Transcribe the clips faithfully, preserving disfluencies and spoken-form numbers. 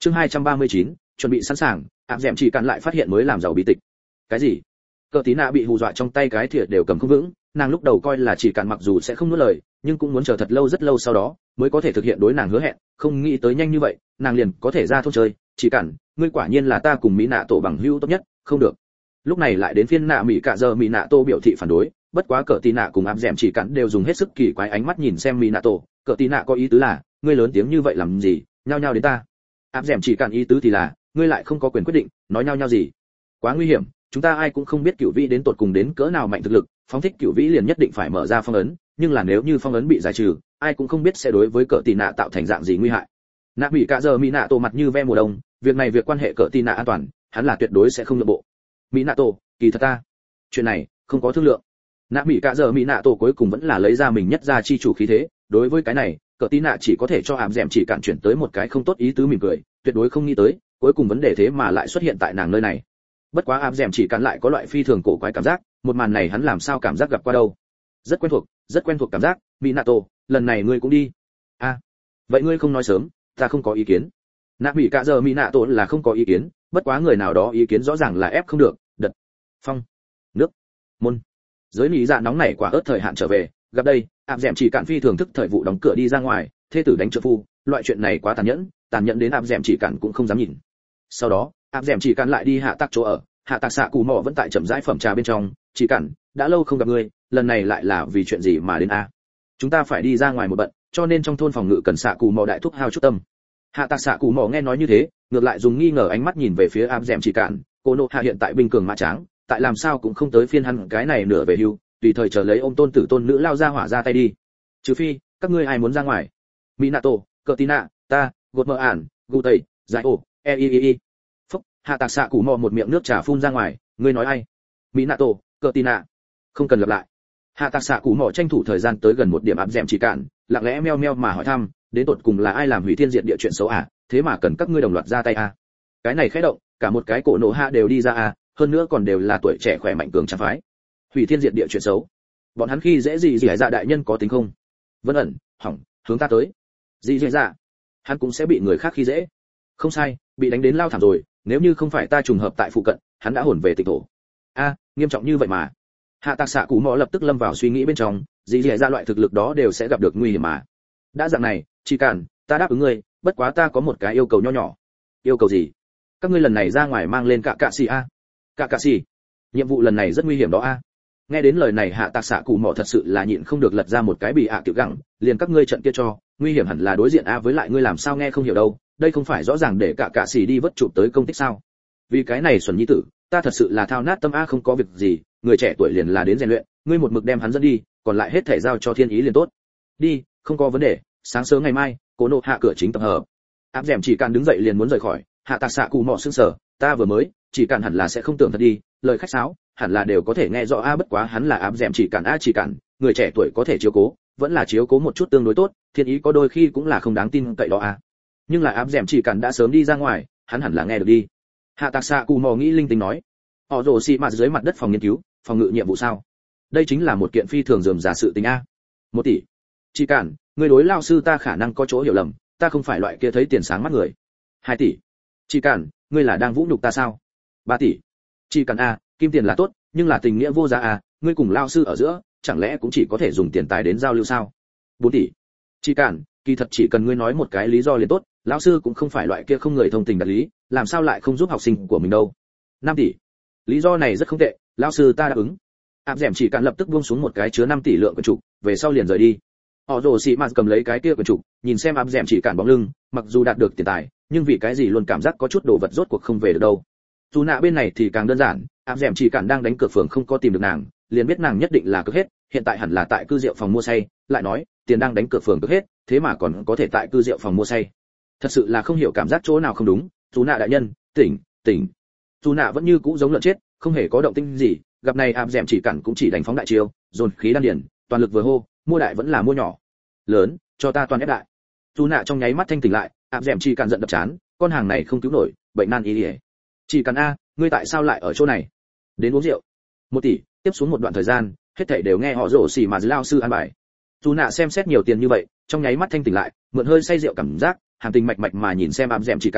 chương hai trăm ba mươi chín, chuẩn bị sẵn sàng. Áp dẻm chỉ cản lại phát hiện mới làm giàu bí tịch. Cái gì? Cờ tí nạ bị hù dọa trong tay cái thìa đều cầm không vững, nàng lúc đầu coi là chỉ cản mặc dù sẽ không nuốt lời, nhưng cũng muốn chờ thật lâu rất lâu sau đó mới có thể thực hiện đối nàng hứa hẹn, không nghĩ tới nhanh như vậy nàng liền có thể ra thôn chơi. Chỉ cản, ngươi quả nhiên là ta cùng mỹ nạ tổ bằng hữu tốt nhất. Không được. Lúc này lại đến phiên nạ mỹ cả giờ mỹ nạ tổ biểu thị phản đối, bất quá cờ tí nạ cùng áp dẻm chỉ cản đều dùng hết sức kỳ quái ánh mắt nhìn xem mỹ nạ tổ. Cờ tí nạ có ý tứ là, ngươi lớn tiếng như vậy làm gì, nhao nhao đến ta. Áp dẻm chỉ cản ý tứ thì là, ngươi lại không có quyền quyết định, nói nhao nhao gì. Quá nguy hiểm, chúng ta ai cũng không biết cửu vĩ đến tột cùng đến cỡ nào mạnh thực lực, phóng thích cửu vĩ liền nhất định phải mở ra phong ấn, nhưng là nếu như phong ấn bị giải trừ, ai cũng không biết sẽ đối với cỡ tì nạ tạo thành dạng gì nguy hại. Nạ bị cả giờ mỹ nạ tổ mặt như ve mùa đông, việc này việc quan hệ cỡ tì nạ an toàn, hắn là tuyệt đối sẽ không nhượng bộ. Mỹ nạ tổ, kỳ thật ta, chuyện này không có thương lượng. Nạ bị cả giờ mỹ nạ tổ cuối cùng vẫn là lấy ra mình nhất ra chi chủ khí thế, đối với cái này, cỡ tì nạ chỉ có thể cho ảm dẻm chỉ cản chuyển tới một cái không tốt ý tứ mỉm cười, tuyệt đối không nghĩ tới, cuối cùng vấn đề thế mà lại xuất hiện tại nàng nơi này. Bất quá áp dẻm chỉ cản lại có loại phi thường cổ quái cảm giác, một màn này hắn làm sao cảm giác gặp qua đâu. Rất quen thuộc, rất quen thuộc cảm giác. Minato, lần này ngươi cũng đi. A, à, vậy ngươi không nói sớm, ta không có ý kiến. Nạ bị cả giờ Minato là không có ý kiến, bất quá người nào đó ý kiến rõ ràng là ép không được. Đật, phong, nước, môn. Giới lý dạ nóng này quả ớt thời hạn trở về, gặp đây, áp dẻm chỉ cản phi thường thức thời vụ đóng cửa đi ra ngoài, thê tử đánh trợ phu, loại chuyện này quá tàn nhẫn, tàn nhẫn đến áp dẻm chỉ cản cũng không dám nhìn. Sau đó, áp dẻm chỉ cản lại đi hạ tạc chỗ ở, hạ tạc xạ cụ mỏ vẫn tại chậm rãi phẩm trà bên trong. Chỉ cản, đã lâu không gặp ngươi, lần này lại là vì chuyện gì mà đến a? Chúng ta phải đi ra ngoài một bận, cho nên trong thôn phòng ngự cần xạ cụ mỏ đại thúc hao chút tâm. Hạ tạc xạ cụ mỏ nghe nói như thế, ngược lại dùng nghi ngờ ánh mắt nhìn về phía áp dẻm chỉ cản. Cô nộ hạ hiện tại binh cường mã tráng, tại làm sao cũng không tới phiên hắn cái này nửa về hưu, tùy thời chờ lấy ôm tôn tử tôn nữ lao ra hỏa ra tay đi. Trừ phi các ngươi ai muốn ra ngoài. Minato, cờ tina, ta, gột mờ ản, gu tây, giải ổ, e i i i. Phúc, hạ tạc xạ cụ mò một miệng nước trà phun ra ngoài, ngươi nói ai? Minato, cờ tina. Không cần lặp lại. Hạ tạc xạ cụ mò tranh thủ thời gian tới gần một điểm áp dẻm chỉ cản, lặng lẽ meo meo mà hỏi thăm, đến tột cùng là ai làm hủy thiên diệt địa chuyện xấu à? Thế mà cần các ngươi đồng loạt ra tay à? Cái này khẽ động, cả một cái cổ nổ hạ đều đi ra à, hơn nữa còn đều là tuổi trẻ khỏe mạnh cường tráng phái. Hủy thiên diệt địa chuyện xấu. Bọn hắn khi dễ gì gì dạ đại nhân có tính không? Vân ẩn, hỏng, hướng ta tới. Gì gì dạ? Hắn cũng sẽ bị người khác khi dễ. Không sai, bị đánh đến lao thảm rồi, nếu như không phải ta trùng hợp tại phụ cận, hắn đã hồn về tịch thổ. A, nghiêm trọng như vậy mà. Hạ tạc xạ cụ mò lập tức lâm vào suy nghĩ bên trong, gì gì ra loại thực lực đó đều sẽ gặp được nguy hiểm mà. Đã dạng này, chỉ cản, ta đáp ứng ngươi, bất quá ta có một cái yêu cầu nho nhỏ. Yêu cầu gì? Các ngươi lần này ra ngoài mang lên cả cạ xì a. Cả cạ xì? Nhiệm vụ lần này rất nguy hiểm đó a. Nghe đến lời này hạ tạc xạ cụ mò thật sự là nhịn không được lật ra một cái bị ạ tiểu gặng, liền các ngươi trận kia cho, nguy hiểm hẳn là đối diện a, với lại ngươi làm sao nghe không hiểu đâu, đây không phải rõ ràng để cả cạ xì đi vớt chụp tới công tích sao? Vì cái này xuẩn nhi tử, ta thật sự là thao nát tâm a, không có việc gì, người trẻ tuổi liền là đến rèn luyện, ngươi một mực đem hắn dẫn đi, còn lại hết thể giao cho thiên ý liền tốt. Đi, không có vấn đề, sáng sớm ngày mai, cố nộ hạ cửa chính tập hợp. Áp dẻm chỉ cản đứng dậy liền muốn rời khỏi, hạ tạc xạ cụ mò sững sờ, ta vừa mới, chỉ cản hẳn là sẽ không tưởng thật đi, lời khách sáo, hẳn là đều có thể nghe rõ a, bất quá hắn là áp dẻm chỉ cản a, chỉ cản, người trẻ tuổi có thể chiếu cố, vẫn là chiếu cố một chút tương đối tốt, thiên ý có đôi khi cũng là không đáng tin cậy đó a. Nhưng là áp dẻm chỉ cản đã sớm đi ra ngoài, hắn hẳn là nghe được đi. Hạ tạc xạ cụ mò nghĩ linh tinh nói, họ rồ xì mặt dưới mặt đất phòng nghiên cứu, phòng ngự nhiệm vụ sao? Đây chính là một kiện phi thường rườm rà sự tình a. Một tỷ. Chỉ cản, người đối lao sư ta khả năng có chỗ hiểu lầm, ta không phải loại kia thấy tiền sáng mắt người. Hai tỷ. Chỉ cản, ngươi là đang vũ nhục ta sao? Ba tỷ. Chỉ cản a, kim tiền là tốt, nhưng là tình nghĩa vô giá a, ngươi cùng lao sư ở giữa, chẳng lẽ cũng chỉ có thể dùng tiền tài đến giao lưu sao? Bốn tỷ. Chỉ cản, kỳ thật chỉ cần ngươi nói một cái lý do liền tốt, lão sư cũng không phải loại kia không người thông tình đạt lý, làm sao lại không giúp học sinh của mình đâu. Năm tỷ. Lý do này rất không tệ, lão sư ta đáp ứng. Áp dẻm chỉ cản lập tức buông xuống một cái chứa năm tỷ lượng quyển trục, về sau liền rời đi. Họ rồ xì mạt cầm lấy cái kia quyển trục, nhìn xem áp dẻm chỉ cản bóng lưng, mặc dù đạt được tiền tài, nhưng vì cái gì luôn cảm giác có chút đồ vật rốt cuộc không về được đâu. Dù nạ bên này thì càng đơn giản, áp dẻm chỉ cản đang đánh cược phường không có tìm được nàng, liền biết nàng nhất định là cược hết, hiện tại hẳn là tại cư rượu phòng mua say, lại nói, tiền đang đánh cược phường cược hết, thế mà còn có thể tại cư rượu phòng mua say. Thật sự là không hiểu cảm giác chỗ nào không đúng. Dù nạ đại nhân, tỉnh, tỉnh. Dù nạ vẫn như cũ giống lợn chết, không hề có động tĩnh gì, gặp này áp dẻm chỉ cản cũng chỉ đánh phóng đại chiêu, dồn khí đan điền, toàn lực vừa hô, mua đại vẫn là mua nhỏ. Lớn, cho ta toàn ép đại. Dù nạ trong nháy mắt thanh tỉnh lại, áp dẻm chỉ cản giận đập chán, con hàng này không cứu nổi, bệnh nan y liễu. Chỉ cản a, ngươi tại sao lại ở chỗ này? Đến uống rượu. Một tỷ, tiếp xuống một đoạn thời gian, hết thảy đều nghe họ rồ xì mà lao sư an bài. Dù nạ xem xét nhiều tiền như vậy, trong nháy mắt thanh tỉnh lại, mượn hơi say rượu cảm giác, hàm tình mạch mạch mà nhìn xem áp dẻm chỉ cản,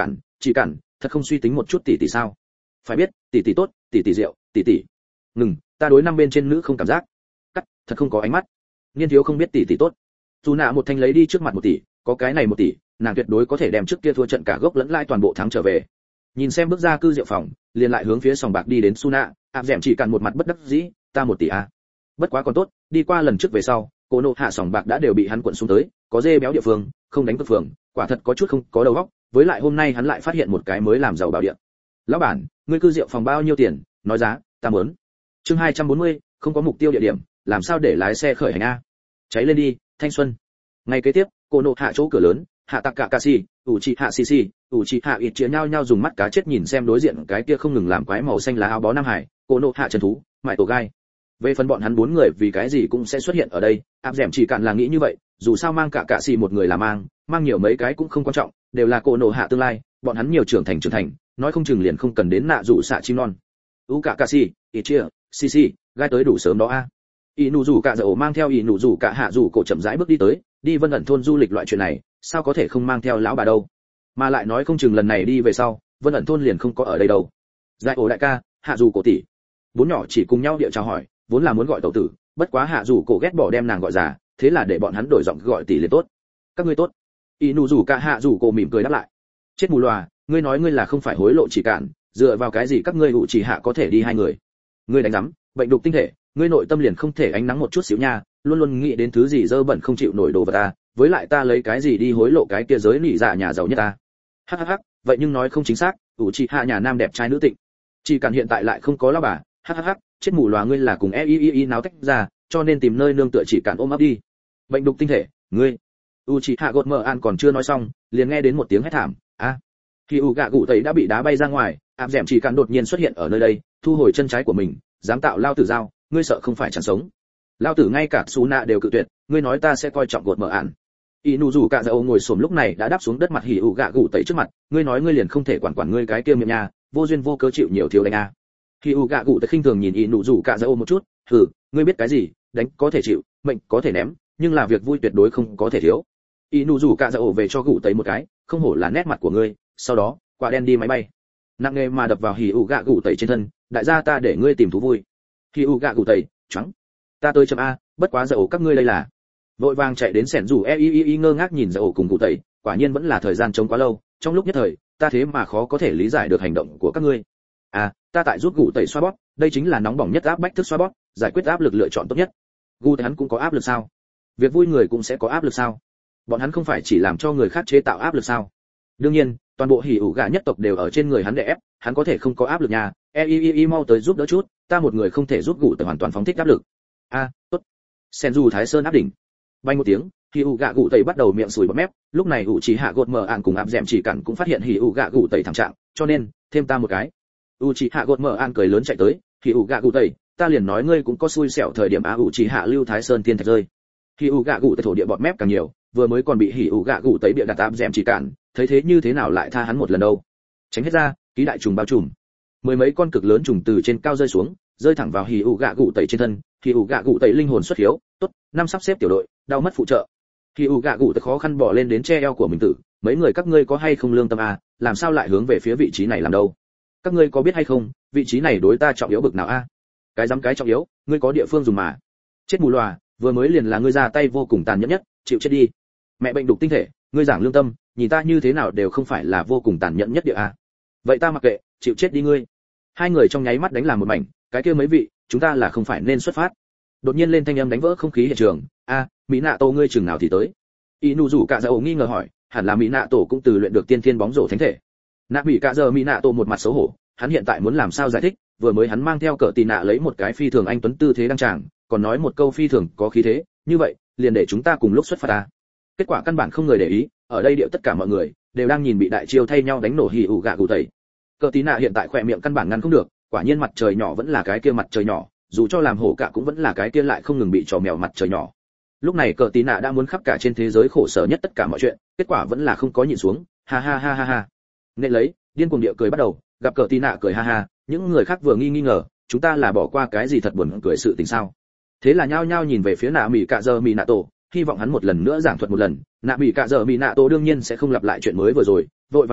Chỉ cản, thật không suy tính một chút tỷ tỷ sao? Phải biết, tỷ tỷ tốt, tỷ tỷ rượu, tỷ tỷ. Ngừng, ta đối năm bên trên nữ không cảm giác. Cắt, thật không có ánh mắt. Niên thiếu không biết tỷ tỷ tốt. Dù nạ một thanh lấy đi trước mặt một tỷ, có cái này một tỷ, nàng tuyệt đối có thể đem trước kia thua trận cả gốc lẫn lãi toàn bộ thắng trở về. Nhìn xem bước ra cư rượu phòng, liền lại hướng phía sòng bạc đi đến Suna, áp dẻm chỉ cản một mặt bất đắc dĩ, ta một tỷ a. Bất quá còn tốt, đi qua lần trước về sau, cô nộ hạ sòng bạc đã đều bị hắn cuộn xuống tới, có dê béo địa phương, không đánh cực phường, quả thật có chút không có đầu óc, với lại hôm nay hắn lại phát hiện một cái mới làm giàu bảo địa. Lão bản, ngươi cư rượu phòng bao nhiêu tiền? Nói giá, ta muốn. Chương hai trăm bốn mươi, không có mục tiêu địa điểm, làm sao để lái xe khởi hành a? Cháy lên đi, thanh xuân. Ngày kế tiếp, cô nộ hạ chỗ cửa lớn, hạ tạc cả Kashi, ủ trị hạ Sisi, ủ trị hạ ít chia nhau nhau dùng mắt cá chết nhìn xem đối diện cái kia không ngừng làm quái màu xanh lá áo bó Nam Hải, cô nộ hạ trần thú, mại tổ gai. Về phần bọn hắn bốn người vì cái gì cũng sẽ xuất hiện ở đây, áp dẻm chỉ cạn là nghĩ như vậy, dù sao mang cả cả xì một người là mang, mang nhiều mấy cái cũng không quan trọng, đều là cô nộ hạ tương lai, bọn hắn nhiều trưởng thành trưởng thành, nói không chừng liền không cần đến nạ rủ xạ chim non. U cả cả xì, ít chia, Sisi, gai tới đủ sớm đó a. Y nụ rủ cả dậu mang theo y nụ rủ cả hạ rủ cổ chậm rãi bước đi tới, đi Vân ẩn thôn du lịch loại chuyện này, sao có thể không mang theo lão bà đâu? Mà lại nói không chừng lần này đi về sau, Vân ẩn thôn liền không có ở đây đâu. Dạy ổ đại ca, hạ rủ cổ tỷ. Bốn nhỏ chỉ cùng nhau địa chào hỏi, vốn là muốn gọi tẩu tử, bất quá hạ rủ cổ ghét bỏ đem nàng gọi già, thế là để bọn hắn đổi giọng gọi tỷ liền tốt. Các ngươi tốt. Y nụ rủ cả hạ rủ cổ mỉm cười đáp lại. Chết mù lòa, ngươi nói ngươi là không phải hối lộ chỉ cản, dựa vào cái gì các ngươi hụ chỉ hạ có thể đi hai người? Ngươi đánh rắm, bệnh đục tinh thể, ngươi nội tâm liền không thể ánh nắng một chút xíu nha, luôn luôn nghĩ đến thứ gì dơ bẩn không chịu nổi đồ vật ta, với lại ta lấy cái gì đi hối lộ cái kia giới nị dạ nhà giàu nhất ta? Hắc hắc hắc, vậy nhưng nói không chính xác, ủ chị hạ nhà nam đẹp trai nữ tịnh. Chỉ cần hiện tại lại không có lão bà, hắc hắc hắc, chết mù lòa ngươi là cùng e i i i náo tách ra, cho nên tìm nơi nương tựa chỉ cần ôm ấp đi. Bệnh đục tinh thể, ngươi. U chị hạ gột mờ an còn chưa nói xong, liền nghe đến một tiếng hét thảm, a. Khi u gạ gụ tẩy đã bị đá bay ra ngoài, áp dẻm chỉ cần đột nhiên xuất hiện ở nơi đây, thu hồi chân trái của mình, dám tạo lao tử dao, ngươi sợ không phải chẳng sống. Lao tử ngay cả Su nạ đều cự tuyệt, ngươi nói ta sẽ coi trọng gột mờ ạn. Y nụ rủ cả dầu ngồi xổm lúc này đã đáp xuống đất mặt hỉ ủ gạ gụ tẩy trước mặt, ngươi nói ngươi liền không thể quản quản ngươi cái kia miệng nha, vô duyên vô cớ chịu nhiều thiếu đánh a. Hỉ ủ gạ gụ tẩy khinh thường nhìn y nụ rủ cả dầu một chút, hừ, ngươi biết cái gì, đánh có thể chịu, mệnh có thể ném, nhưng là việc vui tuyệt đối không có thể thiếu. Y nụ rủ cả dầu về cho gụ tẩy một cái, không hổ là nét mặt của ngươi, sau đó, quả đen đi máy bay. Nặng nề mà đập vào hỉ ủ gạ gụ tẩy trên thân, đại gia ta để ngươi tìm thú vui. Hỉ ủ gạ gụ tẩy, choáng. Ta tới chấm a, bất quá dầu các ngươi đây là. Vội vàng chạy đến sẻn rủ e i i i ngơ ngác nhìn dầu cùng cụ tẩy, quả nhiên vẫn là thời gian trống quá lâu, trong lúc nhất thời, ta thế mà khó có thể lý giải được hành động của các ngươi. À, ta tại giúp cụ tẩy xoa bóp, đây chính là nóng bỏng nhất áp bách thức xoa bóp, giải quyết áp lực lựa chọn tốt nhất. Gu hắn cũng có áp lực sao? Việc vui người cũng sẽ có áp lực sao? Bọn hắn không phải chỉ làm cho người khác chế tạo áp lực sao? Đương nhiên, toàn bộ hỉ ủ gà nhất tộc đều ở trên người hắn để ép, hắn có thể không có áp lực nhà. E i i i mau tới giúp đỡ chút, ta một người không thể giúp cụ tẩy hoàn toàn phóng thích áp lực. A, tốt. Sen dù Thái Sơn áp đỉnh. Bay một tiếng, hỉ ủ gạ gụ tẩy bắt đầu miệng sùi bọt mép, lúc này ủ chỉ hạ gột mở ạn cùng áp dẻm chỉ cản cũng phát hiện hỉ ủ gạ gụ tẩy thảm trạng, cho nên thêm ta một cái. U chỉ hạ gột mở ạn cười lớn chạy tới, hỉ ủ gạ gụ tẩy, ta liền nói ngươi cũng có xui xẻo thời điểm a. ủ chỉ hạ lưu Thái Sơn tiên thạch rơi. Hỉ ủ gạ gụ tẩy thổ địa bọt mép càng nhiều, vừa mới còn bị hỉ ủ gạ gụ tẩy bịa đặt áp dẻm chỉ cản, thấy thế như thế nào lại tha hắn một lần đâu. Tránh hết ra, ký đại trùng bao trùm. Mười mấy con cực lớn trùng từ trên cao rơi xuống, rơi thẳng vào hỉ ủ gạ gụ tẩy trên thân, hỉ ủ gạ gụ tẩy linh hồn xuất hiếu, tốt, năm sắp xếp tiểu đội, đau mất phụ trợ. Hỉ ủ gạ gụ tẩy khó khăn bỏ lên đến che eo của mình tử, mấy người các ngươi có hay không lương tâm a, làm sao lại hướng về phía vị trí này làm đâu? Các ngươi có biết hay không, vị trí này đối ta trọng yếu bực nào a? Cái dám cái trọng yếu, ngươi có địa phương dùng mà. Chết mù lòa, vừa mới liền là ngươi ra tay vô cùng tàn nhẫn nhất, chịu chết đi. Mẹ bệnh đục tinh thể, ngươi giảng lương tâm, nhìn ta như thế nào đều không phải là vô cùng tàn nhẫn nhất địa a. Vậy ta mặc kệ, chịu chết đi ngươi. Hai người trong nháy mắt đánh làm một mảnh, cái kia mấy vị, chúng ta là không phải nên xuất phát. Đột nhiên lên thanh âm đánh vỡ không khí hiện trường, a, mỹ nạ tổ ngươi chừng nào thì tới? Y nụ rủ cả giờ nghi ngờ hỏi, hẳn là mỹ nạ tổ cũng từ luyện được tiên thiên bóng rổ thánh thể. Nạ bị cả giờ mỹ nạ tổ một mặt xấu hổ, hắn hiện tại muốn làm sao giải thích, vừa mới hắn mang theo cỡ tì nạ lấy một cái phi thường anh tuấn tư thế đăng tràng, còn nói một câu phi thường có khí thế, như vậy, liền để chúng ta cùng lúc xuất phát ta. Kết quả căn bản không người để ý, ở đây điệu tất cả mọi người đều đang nhìn bị đại chiêu thay nhau đánh nổ hỉ ủ gạ gù tẩy. Cỡ tí nạ hiện tại khỏe miệng căn bản ngăn không được, quả nhiên mặt trời nhỏ vẫn là cái kia mặt trời nhỏ, dù cho làm hổ cả cũng vẫn là cái kia lại không ngừng bị trò mèo mặt trời nhỏ. Lúc này cỡ tí nạ đã muốn khắp cả trên thế giới khổ sở nhất tất cả mọi chuyện, kết quả vẫn là không có nhịn xuống, ha ha ha ha ha. Nên lấy, điên cuồng địa cười bắt đầu, gặp cỡ tí nạ cười ha ha, những người khác vừa nghi nghi ngờ, chúng ta là bỏ qua cái gì thật buồn cười sự tình sao? Thế là nhao nhao nhìn về phía nạ mỉ cạ giờ mỉ nạ tổ, hy vọng hắn một lần nữa giảng thuật một lần. Nạ mỉ cạ giờ mỉ nạ tổ đương nhiên sẽ không lặp lại chuyện mới vừa rồi, vội vàng nói,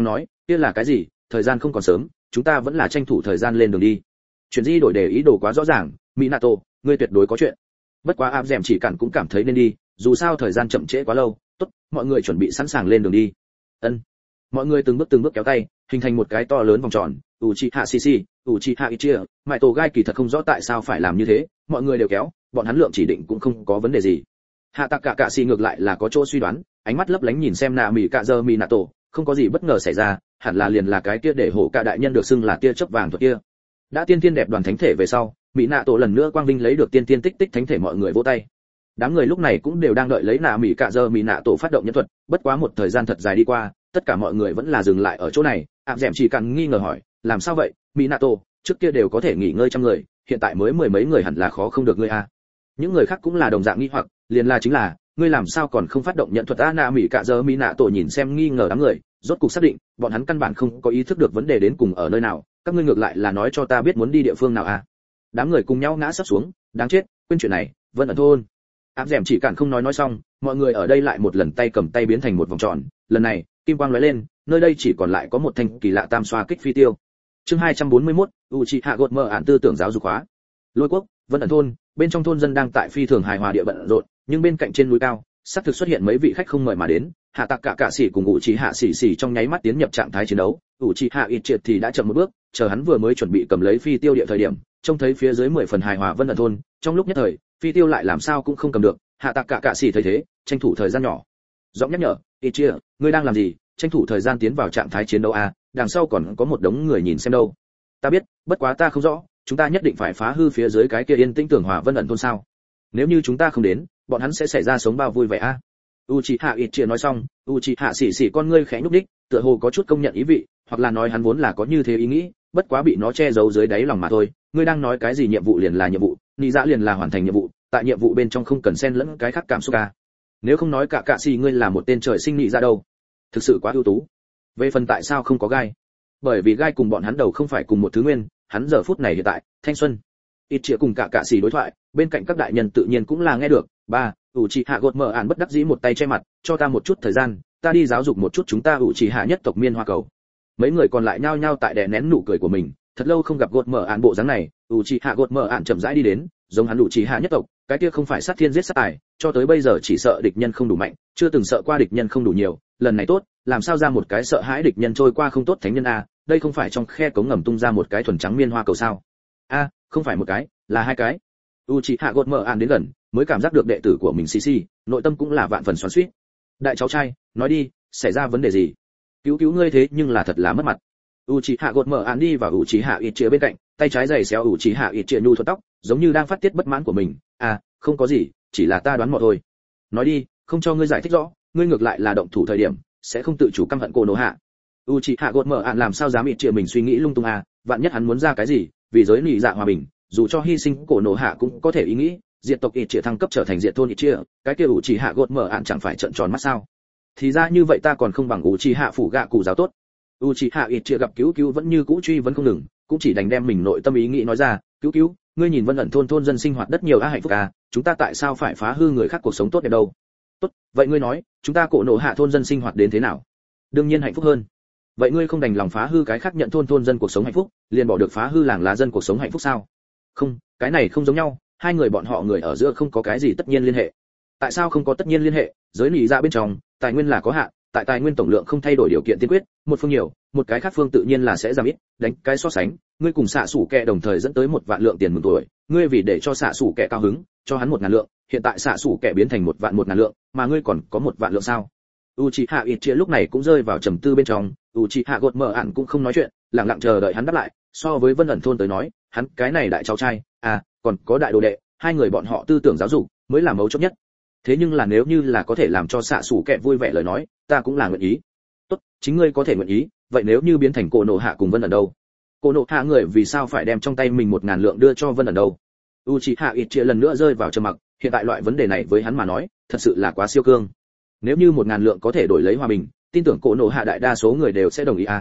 kia là cái gì? Thời gian không còn sớm, chúng ta vẫn là tranh thủ thời gian lên đường đi. Chuyện gì đổi để ý đồ quá rõ ràng, Minato, ngươi tuyệt đối có chuyện. Bất quá áp dẻm chỉ cản cũng cảm thấy nên đi, dù sao thời gian chậm trễ quá lâu. Tốt, mọi người chuẩn bị sẵn sàng lên đường đi. Ân. Mọi người từng bước từng bước kéo tay, hình thành một cái to lớn vòng tròn. Uchiha Shishi, Uchiha Itachi, Mại Tổ Gai kỳ thật không rõ tại sao phải làm như thế, mọi người đều kéo, bọn hắn lượng chỉ định cũng không có vấn đề gì. Hạ Tạc Cả Cạ Sĩ ngược lại là có chỗ suy đoán, ánh mắt lấp lánh nhìn xem nạ mỉ cạ giờ Minato, không có gì bất ngờ xảy ra, hẳn là liền là cái kia để hổ cả đại nhân được xưng là tia chớp vàng thuật kia. Đã tiên tiên đẹp đoàn thánh thể về sau, Minato lần nữa quang vinh lấy được tiên tiên tích tích thánh thể, mọi người vỗ tay. Đám người lúc này cũng đều đang đợi lấy nạ mỉ cạ giờ Minato phát động nhân thuật, bất quá một thời gian thật dài đi qua, tất cả mọi người vẫn là dừng lại ở chỗ này. Áp dẻm chỉ cần nghi ngờ hỏi, làm sao vậy, Minato, trước kia đều có thể nghỉ ngơi trăm người, hiện tại mới mười mấy người hẳn là khó không được ngươi a. Những người khác cũng là đồng dạng nghi hoặc, liền là chính là, ngươi làm sao còn không phát động nhận thuật a? Nạ mỉ cạ giờ Minato nhìn xem nghi ngờ đám người, rốt cục xác định, bọn hắn căn bản không có ý thức được vấn đề đến cùng ở nơi nào, các ngươi ngược lại là nói cho ta biết muốn đi địa phương nào a. Đám người cùng nhau ngã sắp xuống, đáng chết, quên chuyện này, Vân ẩn thôn. Áp dẻm chỉ cản không nói nói xong, mọi người ở đây lại một lần tay cầm tay biến thành một vòng tròn, lần này, kim quang lóe lên, nơi đây chỉ còn lại có một thanh kỳ lạ tam xoa kích phi tiêu. Chương hai trăm bốn mươi mốt, Uchiha gột mở án tư tưởng giáo dục hóa. Lôi quốc, Vân ẩn thôn, bên trong thôn dân đang tại phi thường hài hòa địa bận rộn, nhưng bên cạnh trên núi cao, sắp thực xuất hiện mấy vị khách không mời mà đến. Hạ Tạc Cả Cạ Sĩ cùng Uchiha Sĩ Sĩ trong nháy mắt tiến nhập trạng thái chiến đấu, Uchiha Itachi thì đã chậm một bước, chờ hắn vừa mới chuẩn bị cầm lấy phi tiêu địa thời điểm, trông thấy phía dưới mười phần hài hòa Vân ẩn thôn, trong lúc nhất thời, phi tiêu lại làm sao cũng không cầm được. Hạ Tạc Cả Cạ Sĩ thấy thế, tranh thủ thời gian nhỏ giọng nhắc nhở, Itachi, ngươi đang làm gì? Tranh thủ thời gian tiến vào trạng thái chiến đấu a, đằng sau còn có một đống người nhìn xem đâu. Ta biết, bất quá ta không rõ, chúng ta nhất định phải phá hư phía dưới cái kia yên tĩnh tưởng hòa Vân ẩn thôn sao? Nếu như chúng ta không đến, bọn hắn sẽ xảy ra sống bao vui vẻ a. Uchiha Itachi nói xong, Uchiha Sĩ Sĩ con ngươi khẽ nhúc nhích, tựa hồ có chút công nhận ý vị, hoặc là nói hắn vốn là có như thế ý nghĩ, bất quá bị nó che giấu dưới đáy lòng mà thôi. Ngươi đang nói cái gì? Nhiệm vụ liền là nhiệm vụ, nị dạ liền là hoàn thành nhiệm vụ, tại nhiệm vụ bên trong không cần xen lẫn cái khác cảm xúc a. Nếu không nói cả Cạ Sĩ ngươi là một tên trời sinh nị dạ đâu, thực sự quá ưu tú. Về phần tại sao không có gai, bởi vì gai cùng bọn hắn đầu không phải cùng một thứ nguyên, hắn giờ phút này hiện tại thanh xuân. Ít chia cùng cả Cạ Sĩ đối thoại, bên cạnh các đại nhân tự nhiên cũng là nghe được. Ba, Uchiha gột mở án bất đắc dĩ một tay che mặt, cho ta một chút thời gian, ta đi giáo dục một chút chúng ta Uchiha nhất tộc miên hoa cầu. Mấy người còn lại nhao nhao tại đè nén nụ cười của mình, thật lâu không gặp gột mở án bộ dáng này. Uchiha gột mở án chậm rãi đi đến, giống hắn Uchiha nhất tộc, cái kia không phải sát thiên giết sát tài, cho tới bây giờ chỉ sợ địch nhân không đủ mạnh, chưa từng sợ qua địch nhân không đủ nhiều, lần này tốt, làm sao ra một cái sợ hãi địch nhân trôi qua không tốt thánh nhân a, đây không phải trong khe cống ngầm tung ra một cái thuần trắng miên hoa cầu sao? A, không phải một cái, là hai cái. Uchiha gột mở án đến gần, mới cảm giác được đệ tử của mình xì xì, nội tâm cũng là vạn phần xoắn xuýt. Đại cháu trai, nói đi, xảy ra vấn đề gì? Cứu cứu ngươi thế nhưng là thật là mất mặt. Uchiha gột mở án đi vào Uchiha Itachi bên cạnh, tay trái giày xéo Uchiha Itachi nhu thuật tóc, giống như đang phát tiết bất mãn của mình. À, không có gì, chỉ là ta đoán mò thôi. Nói đi, không cho ngươi giải thích rõ, ngươi ngược lại là động thủ thời điểm, sẽ không tự chủ căm hận Konoha. Uchiha gột mở án làm sao dám Itachi mình suy nghĩ lung tung à, vạn nhất hắn muốn ra cái gì, vì giới nị dạ hòa bình, dù cho hy sinh Konoha cũng có thể ý nghĩ. Diệt tộc Itachi thăng cấp trở thành diệt thôn Itachi, cái kia Uchiha gột mở án chẳng phải trợn tròn mắt sao? Thì ra như vậy ta còn không bằng Uchiha phủ gạ cụ giáo tốt. Uchiha Itachi gặp cứu cứu vẫn như cũ truy vấn không ngừng, cũng chỉ đành đem mình nội tâm ý nghĩ nói ra, cứu cứu, ngươi nhìn Vân ẩn thôn thôn dân sinh hoạt đất nhiều a hạnh phúc à, chúng ta tại sao phải phá hư người khác cuộc sống tốt đẹp đâu? Tốt, vậy ngươi nói, chúng ta cổ nổ hạ thôn dân sinh hoạt đến thế nào? Đương nhiên hạnh phúc hơn. Vậy ngươi không đành lòng phá hư cái khác nhận thôn thôn dân cuộc sống hạnh phúc, liền bỏ được phá hư làng lá dân cuộc sống hạnh phúc sao? Không, cái này không giống nhau, hai người bọn họ người ở giữa không có cái gì tất nhiên liên hệ. Tại sao không có tất nhiên liên hệ? Giới nị dạ bên trong, tài nguyên là có hạn, tại tài nguyên tổng lượng không thay đổi điều kiện tiên quyết, một phương nhiều, một cái khác phương tự nhiên là sẽ giảm ít, đánh cái so sánh, ngươi cùng xạ sủ kẹ đồng thời dẫn tới một vạn lượng tiền mừng tuổi, ngươi vì để cho xạ sủ kẹ cao hứng, cho hắn một ngàn lượng, hiện tại xạ sủ kẹ biến thành một vạn một ngàn lượng, mà ngươi còn có một vạn lượng sao? Uchiha Itachi lúc này cũng rơi vào trầm tư bên trong, Uchiha gột mở ản cũng không nói chuyện, lặng lặng chờ đợi hắn đáp lại. So với Vân ẩn thôn tới nói, hắn cái này đại cháu trai, à, còn có đại đồ đệ, hai người bọn họ tư tưởng giáo dục mới là mấu chốt nhất. Thế nhưng là nếu như là có thể làm cho xạ sủ kẹ vui vẻ lời nói, ta cũng là nguyện ý. Tốt, chính ngươi có thể nguyện ý, vậy nếu như biến thành cổ nộ hạ cùng Vân ẩn đâu? Cổ nộ hạ người vì sao phải đem trong tay mình một ngàn lượng đưa cho Vân ẩn đâu? Uchiha Itachi lần nữa rơi vào trầm mặc, hiện tại loại vấn đề này với hắn mà nói, thật sự là quá siêu cương. Nếu như một ngàn lượng có thể đổi lấy hòa bình, tin tưởng cổ nộ hạ đại đa số người đều sẽ đồng ý à?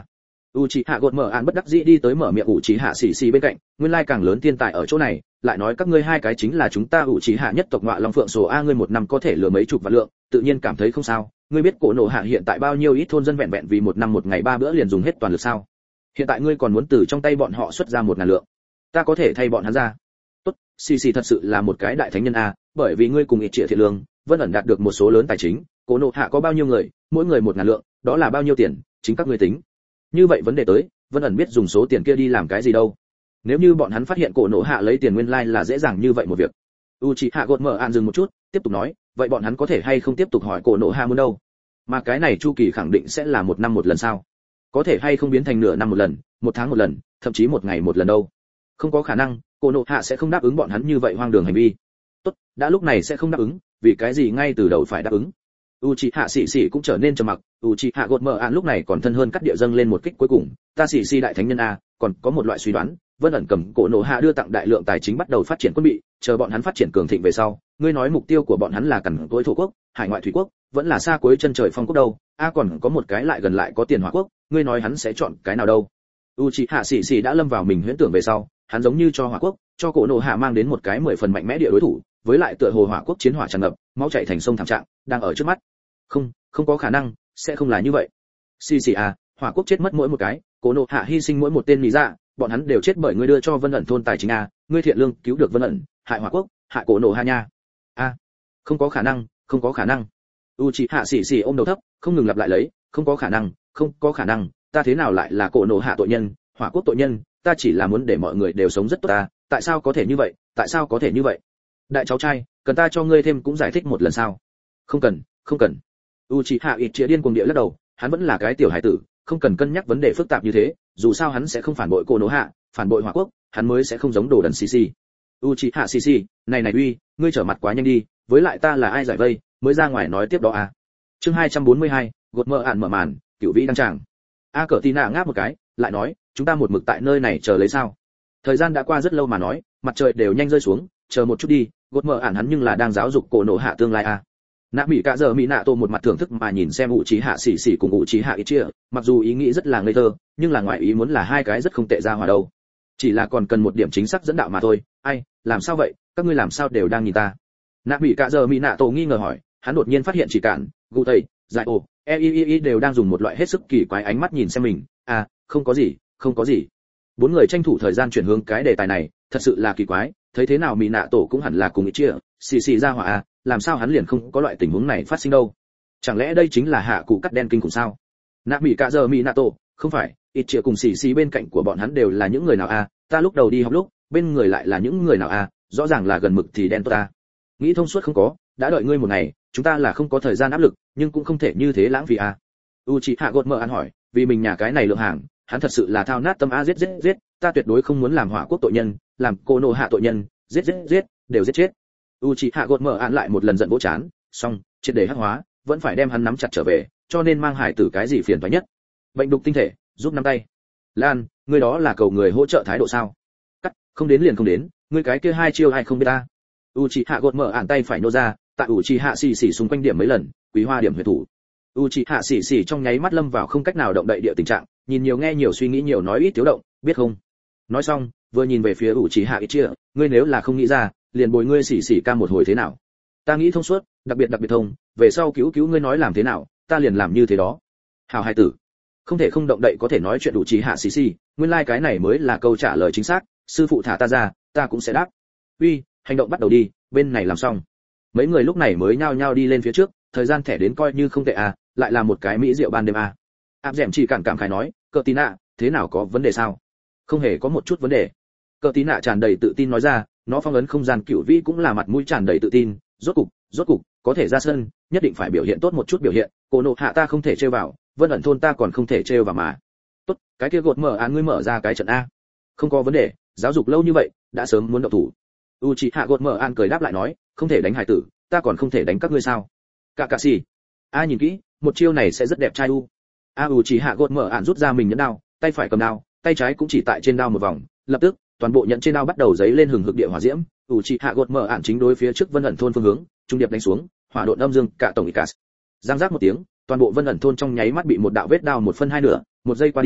Uchiha gột mở án bất đắc dĩ đi tới mở miệng Uchiha xì xì bên cạnh, nguyên lai càng lớn thiên tài ở chỗ này, lại nói các ngươi hai cái chính là chúng ta Uchiha nhất tộc Ngọa Long Phượng Sổ a, ngươi một năm có thể lừa mấy chục vạn lượng, tự nhiên cảm thấy không sao. Ngươi biết cổ nổ hạ hiện tại bao nhiêu ít thôn dân vẹn vẹn vì một năm một ngày ba bữa liền dùng hết toàn lực sao? Hiện tại ngươi còn muốn từ trong tay bọn họ xuất ra một ngàn lượng, ta có thể thay bọn hắn ra. Tốt, xì xì thật sự là một cái đại thánh nhân a, bởi vì ngươi cùng ít triệt thiện lương, Vân ẩn đạt được một số lớn tài chính, cổ nổ hạ có bao nhiêu người, mỗi người một ngàn lượng, đó là bao nhiêu tiền, chính các ngươi tính. Như vậy vấn đề tới, Vân ẩn biết dùng số tiền kia đi làm cái gì đâu. Nếu như bọn hắn phát hiện cổ nổ hạ lấy tiền nguyên lai like là dễ dàng như vậy một việc. Uchiha gột mở án dừng một chút, tiếp tục nói, vậy bọn hắn có thể hay không tiếp tục hỏi cổ nổ hạ muốn đâu? Mà cái này chu kỳ khẳng định sẽ là một năm một lần sao? Có thể hay không biến thành nửa năm một lần, một tháng một lần, thậm chí một ngày một lần đâu? Không có khả năng, cổ nổ hạ sẽ không đáp ứng bọn hắn như vậy hoang đường hành vi. Tốt, đã lúc này sẽ không đáp ứng, vì cái gì ngay từ đầu phải đáp ứng? Uchiha xì xì cũng trở nên trầm mặc. Uchiha gột mở án lúc này còn thân hơn cắt địa dâng lên một kích cuối cùng, ta xì xì đại thánh nhân a, còn có một loại suy đoán, Vân ẩn cầm cổ nổ hạ đưa tặng đại lượng tài chính bắt đầu phát triển quân bị, chờ bọn hắn phát triển cường thịnh về sau, ngươi nói mục tiêu của bọn hắn là cằn cỗi thổ quốc, hải ngoại thủy quốc, vẫn là xa cuối chân trời phong quốc đâu? A còn có một cái lại gần lại có tiền hỏa quốc, ngươi nói hắn sẽ chọn cái nào đâu? Uchiha xì xì đã lâm vào mình huyễn tưởng về sau, hắn giống như cho hỏa quốc, cho cổ nổ hạ mang đến một cái mười phần mạnh mẽ địa đối thủ, với lại tựa hồ hỏa quốc chiến hỏa tràn ngập, máu chảy thành sông thảm trạng, đang ở trước mắt. Không, không có khả năng, sẽ không là như vậy. Xì xì à, hỏa quốc chết mất mỗi một cái, cổ nổ hạ hy sinh mỗi một tên lý dạ, bọn hắn đều chết bởi ngươi đưa cho Vân ẩn thôn tài chính a, ngươi thiện lương cứu được Vân ẩn, hại hỏa quốc, hại cổ nổ hạ nha. A, không có khả năng, không có khả năng. Uchiha xì xì ôm đầu thấp, không ngừng lặp lại lấy, không có khả năng, không có khả năng, ta thế nào lại là cổ nổ hạ tội nhân, hỏa quốc tội nhân, ta chỉ là muốn để mọi người đều sống rất tốt ta, tại sao có thể như vậy, tại sao có thể như vậy? Đại cháu trai, cần ta cho ngươi thêm cũng giải thích một lần sao? Không cần, không cần. Uchiha Itachi điên cuồng địa lắc đầu, hắn vẫn là cái tiểu hải tử, không cần cân nhắc vấn đề phức tạp như thế, dù sao hắn sẽ không phản bội cổ nổ hạ, phản bội hỏa quốc, hắn mới sẽ không giống đồ đần xì xì. Uchiha xì xì, này này uy, ngươi trở mặt quá nhanh đi, với lại ta là ai giải vây, mới ra ngoài nói tiếp đó à. Chương hai trăm bốn mươi hai, gột mở ản mở màn, cửu vĩ đăng tràng. A Cở Tina ngáp một cái, lại nói, chúng ta một mực tại nơi này chờ lấy sao? Thời gian đã qua rất lâu mà nói, mặt trời đều nhanh rơi xuống, chờ một chút đi, gột mở ản hắn nhưng là đang giáo dục cổ nổ hạ tương lai à. Nạ Mỹ cả giờ Mỹ Nạ Tô một mặt thưởng thức mà nhìn xem Uchiha xì xì cùng Uchiha Itachi, mặc dù ý nghĩ rất là ngây thơ, nhưng là ngoại ý muốn là hai cái rất không tệ ra hòa đâu. Chỉ là còn cần một điểm chính xác dẫn đạo mà thôi. Ai, làm sao vậy, các ngươi làm sao đều đang nhìn ta? Nạ Mỹ cả giờ Mỹ Nạ Tô nghi ngờ hỏi, hắn đột nhiên phát hiện chỉ cản, Gu Tây, Giải Ổ, E I I I đều đang dùng một loại hết sức kỳ quái ánh mắt nhìn xem mình. À, không có gì, không có gì. Bốn người tranh thủ thời gian chuyển hướng cái đề tài này, thật sự là kỳ quái, thấy thế nào Mỹ Nạ Tổ cũng hẳn là cùng Itachi, xì xì ra hỏa à, làm sao hắn liền không có loại tình huống này phát sinh đâu? Chẳng lẽ đây chính là hạ cụ cắt đen kinh khủng sao? Nạ Mỹ cả giờ Mỹ Nạ Tổ, không phải, Itachi cùng xì xì bên cạnh của bọn hắn đều là những người nào à? Ta lúc đầu đi học lúc, bên người lại là những người nào à? Rõ ràng là gần mực thì đen tốt ta. Nghĩ thông suốt không có, đã đợi ngươi một ngày, chúng ta là không có thời gian áp lực, nhưng cũng không thể như thế lãng phí à? Uchiha gột mở ăn hỏi, vì mình nhà cái này lượng hàng, hắn thật sự là thao nát tâm a, giết giết giết, ta tuyệt đối không muốn làm hỏa quốc tội nhân, làm cô nô hạ tội nhân, giết giết giết, đều giết chết. Uchiha gột mở án lại một lần giận vỗ chán, xong, triệt để hắc hóa, vẫn phải đem hắn nắm chặt trở về, cho nên mang hải tử cái gì phiền toái nhất. Bệnh đục tinh thể, giúp nắm tay. Lan, ngươi đó là cầu người hỗ trợ thái độ sao? Cắt, không đến liền không đến, ngươi cái kia hai chiêu ai không biết ta. Uchiha gột mở án tay phải nô ra, tại Uchiha xì xì xung quanh điểm mấy lần, quý hoa điểm huyệt thủ. Uchiha xì xì trong nháy mắt lâm vào không cách nào động đậy địa tình trạng, nhìn nhiều nghe nhiều suy nghĩ nhiều nói ít thiếu động, biết không? Nói xong, vừa nhìn về phía Uchiha Itachi, ngươi nếu là không nghĩ ra, liền bồi ngươi xỉ xỉ ca một hồi thế nào? Ta nghĩ thông suốt, đặc biệt đặc biệt thông, về sau cứu cứu ngươi nói làm thế nào, ta liền làm như thế đó. Hảo hai tử, không thể không động đậy có thể nói chuyện Uchiha xỉ xỉ, nguyên lai like cái này mới là câu trả lời chính xác, sư phụ thả ta ra, ta cũng sẽ đáp. Uy, hành động bắt đầu đi, bên này làm xong. Mấy người lúc này mới nhao nhao đi lên phía trước, thời gian thẻ đến coi như không tệ à, lại là một cái mỹ rượu ban đêm à. Áp dẻm chỉ cản cảm khái nói, Cờ Tí Nạ, thế nào có vấn đề sao? Không hề có một chút vấn đề. Cờ Tí Nạ tràn đầy tự tin nói ra, nó phong ấn không gian cửu vĩ cũng là mặt mũi tràn đầy tự tin, rốt cục, rốt cục, có thể ra sân, nhất định phải biểu hiện tốt một chút biểu hiện, cổ nộ hạ ta không thể trêu vào, Vân ẩn thôn ta còn không thể trêu vào mà. Tốt, cái kia gột mở án ngươi mở ra cái trận a. Không có vấn đề, giáo dục lâu như vậy, đã sớm muốn động thủ. Uchiha gột mở án cười đáp lại nói, không thể đánh hải tử, ta còn không thể đánh các ngươi sao? Cả cả gì? A nhìn kỹ, một chiêu này sẽ rất đẹp trai u. A Uchiha gột mở án rút ra mình nhẫn đao, tay phải cầm đao, tay trái cũng chỉ tại trên đao một vòng, lập tức, toàn bộ nhẫn trên đao bắt đầu giấy lên hừng hực địa hỏa diễm. Uchiha gột mở án chính đối phía trước Vân ẩn thôn phương hướng, trung điệp đánh xuống, hỏa độn âm dương cả tổng Icas. Giang giác một tiếng, toàn bộ Vân ẩn thôn trong nháy mắt bị một đạo vết đao một phân hai nửa, một giây qua đi,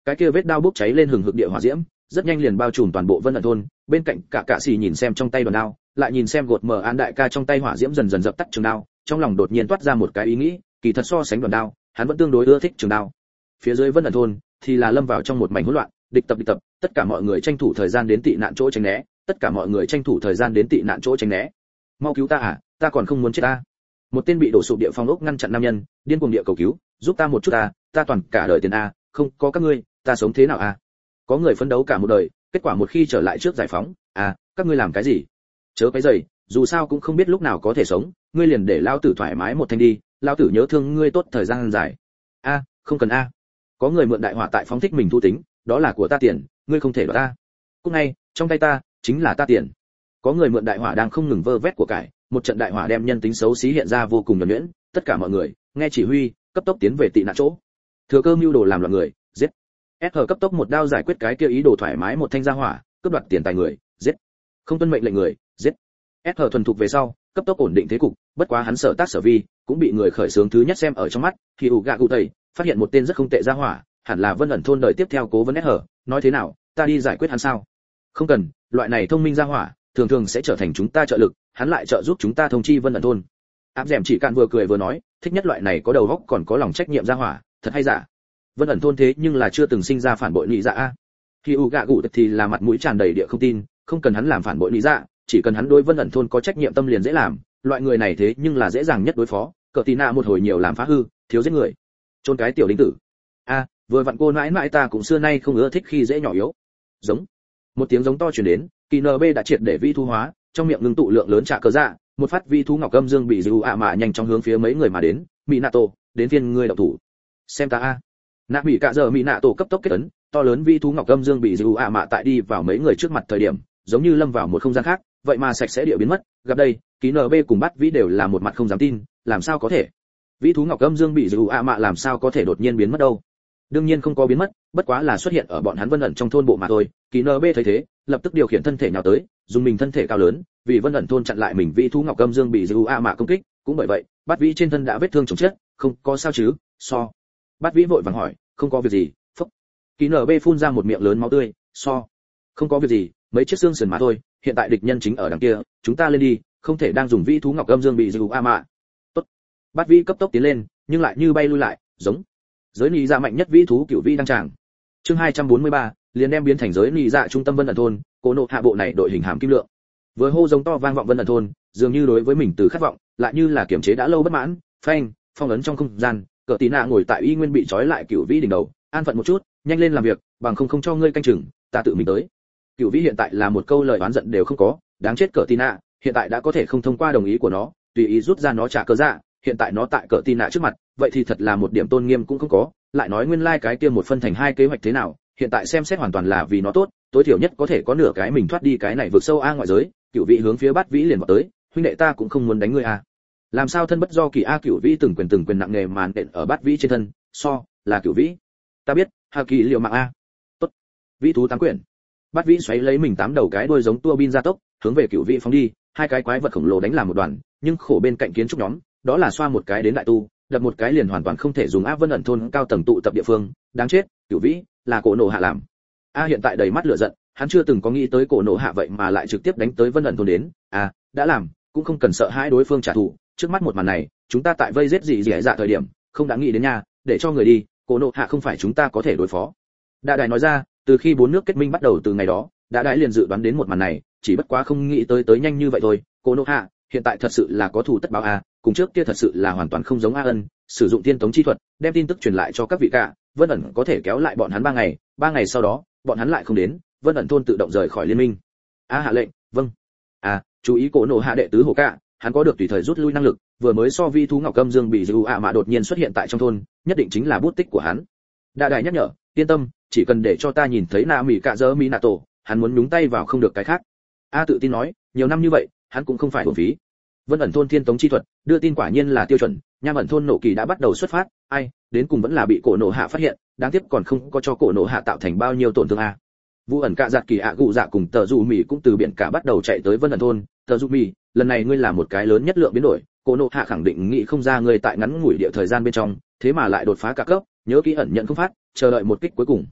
cái kia vết đao bốc cháy lên hừng hực địa hỏa diễm, rất nhanh liền bao trùm toàn bộ Vân ẩn thôn. Bên cạnh cả cạ xì nhìn xem trong tay đoàn đao, lại nhìn xem gột mở án đại ca trong tay hỏa diễm dần dần dập tắt trường đao, trong lòng đột nhiên toát ra một cái ý nghĩ, kỳ thật so sánh đoàn đao, hắn vẫn tương đối ưa thích trường đao. Phía dưới Vân ẩn thôn thì là lâm vào trong một mảnh hỗn loạn, địch tập địch tập, tất cả mọi người tranh thủ thời gian đến tị nạn chỗ tránh né, tất cả mọi người tranh thủ thời gian đến tị nạn chỗ tránh né. Mau cứu ta à, ta còn không muốn chết ta. Một tên bị đổ sụp địa phong ốc ngăn chặn nam nhân, điên cuồng địa cầu cứu, giúp ta một chút ta, ta toàn cả đời tiền a, không có các ngươi, ta sống thế nào a? Có người phấn đấu cả một đời, kết quả một khi trở lại trước giải phóng, à, các ngươi làm cái gì? Chớ cái giày, dù sao cũng không biết lúc nào có thể sống, ngươi liền để lão tử thoải mái một thanh đi, lão tử nhớ thương ngươi tốt thời gian dài. A, không cần a. Có người mượn đại hỏa tại phóng thích mình thu tính, đó là của ta tiền, ngươi không thể đoạt ta. Cũng ngay, trong tay ta chính là ta tiền. Có người mượn đại hỏa đang không ngừng vơ vét của cải, một trận đại hỏa đem nhân tính xấu xí hiện ra vô cùng nhuần nhuyễn, tất cả mọi người nghe chỉ huy, cấp tốc tiến về tị nạn chỗ. Thừa cơ mưu đồ làm loạn người, giết. ét hờ cấp tốc một đao giải quyết cái kia ý đồ thoải mái một thanh gia hỏa, cướp đoạt tiền tài người, giết. Không tuân mệnh lệnh người, giết. ét hờ thuần thục về sau, cấp tốc ổn định thế cục, bất quá hắn sở tác sở vi, cũng bị người khởi xướng thứ nhất xem ở trong mắt, khi ủ gạ cụ tẩy, phát hiện một tên rất không tệ gia hỏa, hẳn là Vân ẩn thôn đời tiếp theo cố vấn ét hờ, nói thế nào, ta đi giải quyết hắn sao? Không cần, loại này thông minh gia hỏa, thường thường sẽ trở thành chúng ta trợ lực, hắn lại trợ giúp chúng ta thông chi Vân ẩn thôn. Áp dẻm chỉ cạn vừa cười vừa nói, thích nhất loại này có đầu óc còn có lòng trách nhiệm gia hỏa, thật hay giả. Vân ẩn thôn thế nhưng là chưa từng sinh ra phản bội nhị dạ a. Khi u gạ gụ thì là mặt mũi tràn đầy địa không tin, không cần hắn làm phản bội nhị dạ, chỉ cần hắn đối Vân ẩn thôn có trách nhiệm tâm liền dễ làm, loại người này thế nhưng là dễ dàng nhất đối phó, cờ tí nạ một hồi nhiều làm phá hư, thiếu giết người. Chôn cái tiểu đinh tử. A, vừa vặn cô nãi nãi ta cũng xưa nay không ưa thích khi dễ nhỏ yếu. Giống. Một tiếng giống to truyền đến, kỳ en bê đã triệt để vi thu hóa, trong miệng ngưng tụ lượng lớn trạ cờ dạ, một phát vi thú ngọc âm dương bị dư ạ mà nhanh chóng hướng phía mấy người mà đến, mỹ nạ tổ, đến phiên ngươi động thủ. Xem ta a. Nạ bị cả giờ mỹ nạ tổ cấp tốc kết ấn, to lớn vi thú ngọc âm dương bị dư ạ mà tại đi vào mấy người trước mặt thời điểm, giống như lâm vào một không gian khác, vậy mà sạch sẽ địa biến mất, gặp đây, kỳ en bê cùng bắt vĩ đều là một mặt không dám tin, làm sao có thể? Vi thú ngọc âm dương bị dư ạ mà làm sao có thể đột nhiên biến mất đâu? Đương nhiên không có biến mất, bất quá là xuất hiện ở bọn hắn Vân ẩn trong thôn bộ mà thôi. Kỳ en bê thấy thế, lập tức điều khiển thân thể nhào tới, dùng mình thân thể cao lớn, vì Vân ẩn thôn chặn lại mình vi thú ngọc âm dương bị dư a mạ công kích, cũng bởi vậy, Bát Vĩ trên thân đã vết thương chồng chết, không có sao chứ? So. Bát Vĩ vội vàng hỏi, không có việc gì. Phúc. Kỳ en bê phun ra một miệng lớn máu tươi, so. Không có việc gì, mấy chiếc xương sườn mà thôi, hiện tại địch nhân chính ở đằng kia, chúng ta lên đi, không thể đang dùng vi thú ngọc âm dương bị dư a mạ. Tốt. Bát Vĩ cấp tốc tiến lên, nhưng lại như bay lui lại, giống. Giới nị dạ mạnh nhất vĩ thú cửu vĩ đăng tràng. Chương hai trăm bốn mươi ba, liền đem biến thành giới nị dạ trung tâm Vân ẩn thôn, Cố Nộ Hạ bộ này đội hình hàm kim lượng. Vừa hô giống to vang vọng Vân ẩn thôn, dường như đối với mình từ khát vọng, lại như là kiềm chế đã lâu bất mãn, phanh, phong ấn trong không gian, Cờ Tí Nạ ngồi tại y nguyên bị trói lại cửu vĩ đỉnh đầu, an phận một chút, nhanh lên làm việc, bằng không không cho ngươi canh chừng, ta tự mình tới. Cửu vĩ hiện tại là một câu lời oán giận đều không có, đáng chết Cờ Tí Nạ, hiện tại đã có thể không thông qua đồng ý của nó, tùy ý rút ra nó trả cờ dạ, hiện tại nó tại Cờ Tí Nạ trước mặt, vậy thì thật là một điểm tôn nghiêm cũng không có, lại nói nguyên lai like cái kia một phân thành hai kế hoạch thế nào, hiện tại xem xét hoàn toàn là vì nó tốt, tối thiểu nhất có thể có nửa cái mình thoát đi cái này vượt sâu a ngoại giới. Cửu vĩ hướng phía Bát Vĩ liền vào tới, huynh đệ ta cũng không muốn đánh ngươi a. Làm sao thân bất do kỳ a? Cửu vĩ từng quyền từng quyền nặng nề màn đện ở Bát Vĩ trên thân, so là Cửu vĩ, ta biết, hà kỳ liều mạng a. Tốt. Vĩ thú tám quyền. Bát Vĩ xoáy lấy mình tám đầu cái đuôi giống tua bin ra tốc, hướng về Cửu vĩ phóng đi, hai cái quái vật khổng lồ đánh làm một đoàn, nhưng khổ bên cạnh kiến trúc nhóm, đó là xoa một cái đến đại tu, đập một cái liền hoàn toàn không thể dùng a. Vân ẩn thôn cao tầng tụ tập địa phương, đáng chết, Cửu vĩ là Cổ Nộ Hạ làm. A hiện tại đầy mắt lửa giận, hắn chưa từng có nghĩ tới Cổ Nộ Hạ vậy mà lại trực tiếp đánh tới Vân ẩn thôn đến, à, đã làm, cũng không cần sợ hãi đối phương trả thù, trước mắt một màn này, chúng ta tại vây giết gì gì dạ thời điểm, không đã nghĩ đến nha, để cho người đi, Cổ Nộ Hạ không phải chúng ta có thể đối phó. Đại Đại nói ra, từ khi bốn nước kết minh bắt đầu từ ngày đó, Đại Đại liền dự đoán đến một màn này, chỉ bất quá không nghĩ tới tới nhanh như vậy thôi, Cổ Nộ Hạ hiện tại thật sự là có thù tất báo a, cùng trước kia thật sự là hoàn toàn không giống A Ân, sử dụng tiên tống chi thuật, đem tin tức truyền lại cho các vị cả, Vân ẩn có thể kéo lại bọn hắn ba ngày, ba ngày sau đó, bọn hắn lại không đến, Vân ẩn thôn tự động rời khỏi liên minh. A hạ lệnh, vâng. À, chú ý Cổ Nộ Hạ đệ tứ Hồ Cạ, hắn có được tùy thời rút lui năng lực, vừa mới so vi thú ngọc âm dương bị dư ạ mà đột nhiên xuất hiện tại trong thôn, nhất định chính là bút tích của hắn. Đại Đại nhắc nhở, yên tâm, chỉ cần để cho ta nhìn thấy Na Mỹ Cạ Dơ Mỹ Nạ Tổ, hắn muốn nhúng tay vào không được cái khác. A tự tin nói, nhiều năm như vậy, hắn cũng không phải uổng phí. Vân ẩn thôn thiên tống chi thuật, đưa tin quả nhiên là tiêu chuẩn, Nham ẩn thôn nộ kỳ đã bắt đầu xuất phát, ai, đến cùng vẫn là bị Cổ Nộ Hạ phát hiện, đáng tiếc còn không có cho Cổ Nộ Hạ tạo thành bao nhiêu tổn thương a. Vũ ẩn Cạ Giạt Kỳ ạ gụ dạ cùng Tờ Dụ Mỉ cũng từ biển cả bắt đầu chạy tới Vân ẩn thôn, Tờ Dụ Mỉ, lần này ngươi làm một cái lớn nhất lượng biến đổi, Cổ Nộ Hạ khẳng định nghĩ không ra ngươi tại ngắn ngủi địa thời gian bên trong, thế mà lại đột phá cả cấp, nhớ kỹ ẩn nhận không phát, chờ đợi một kích cuối cùng.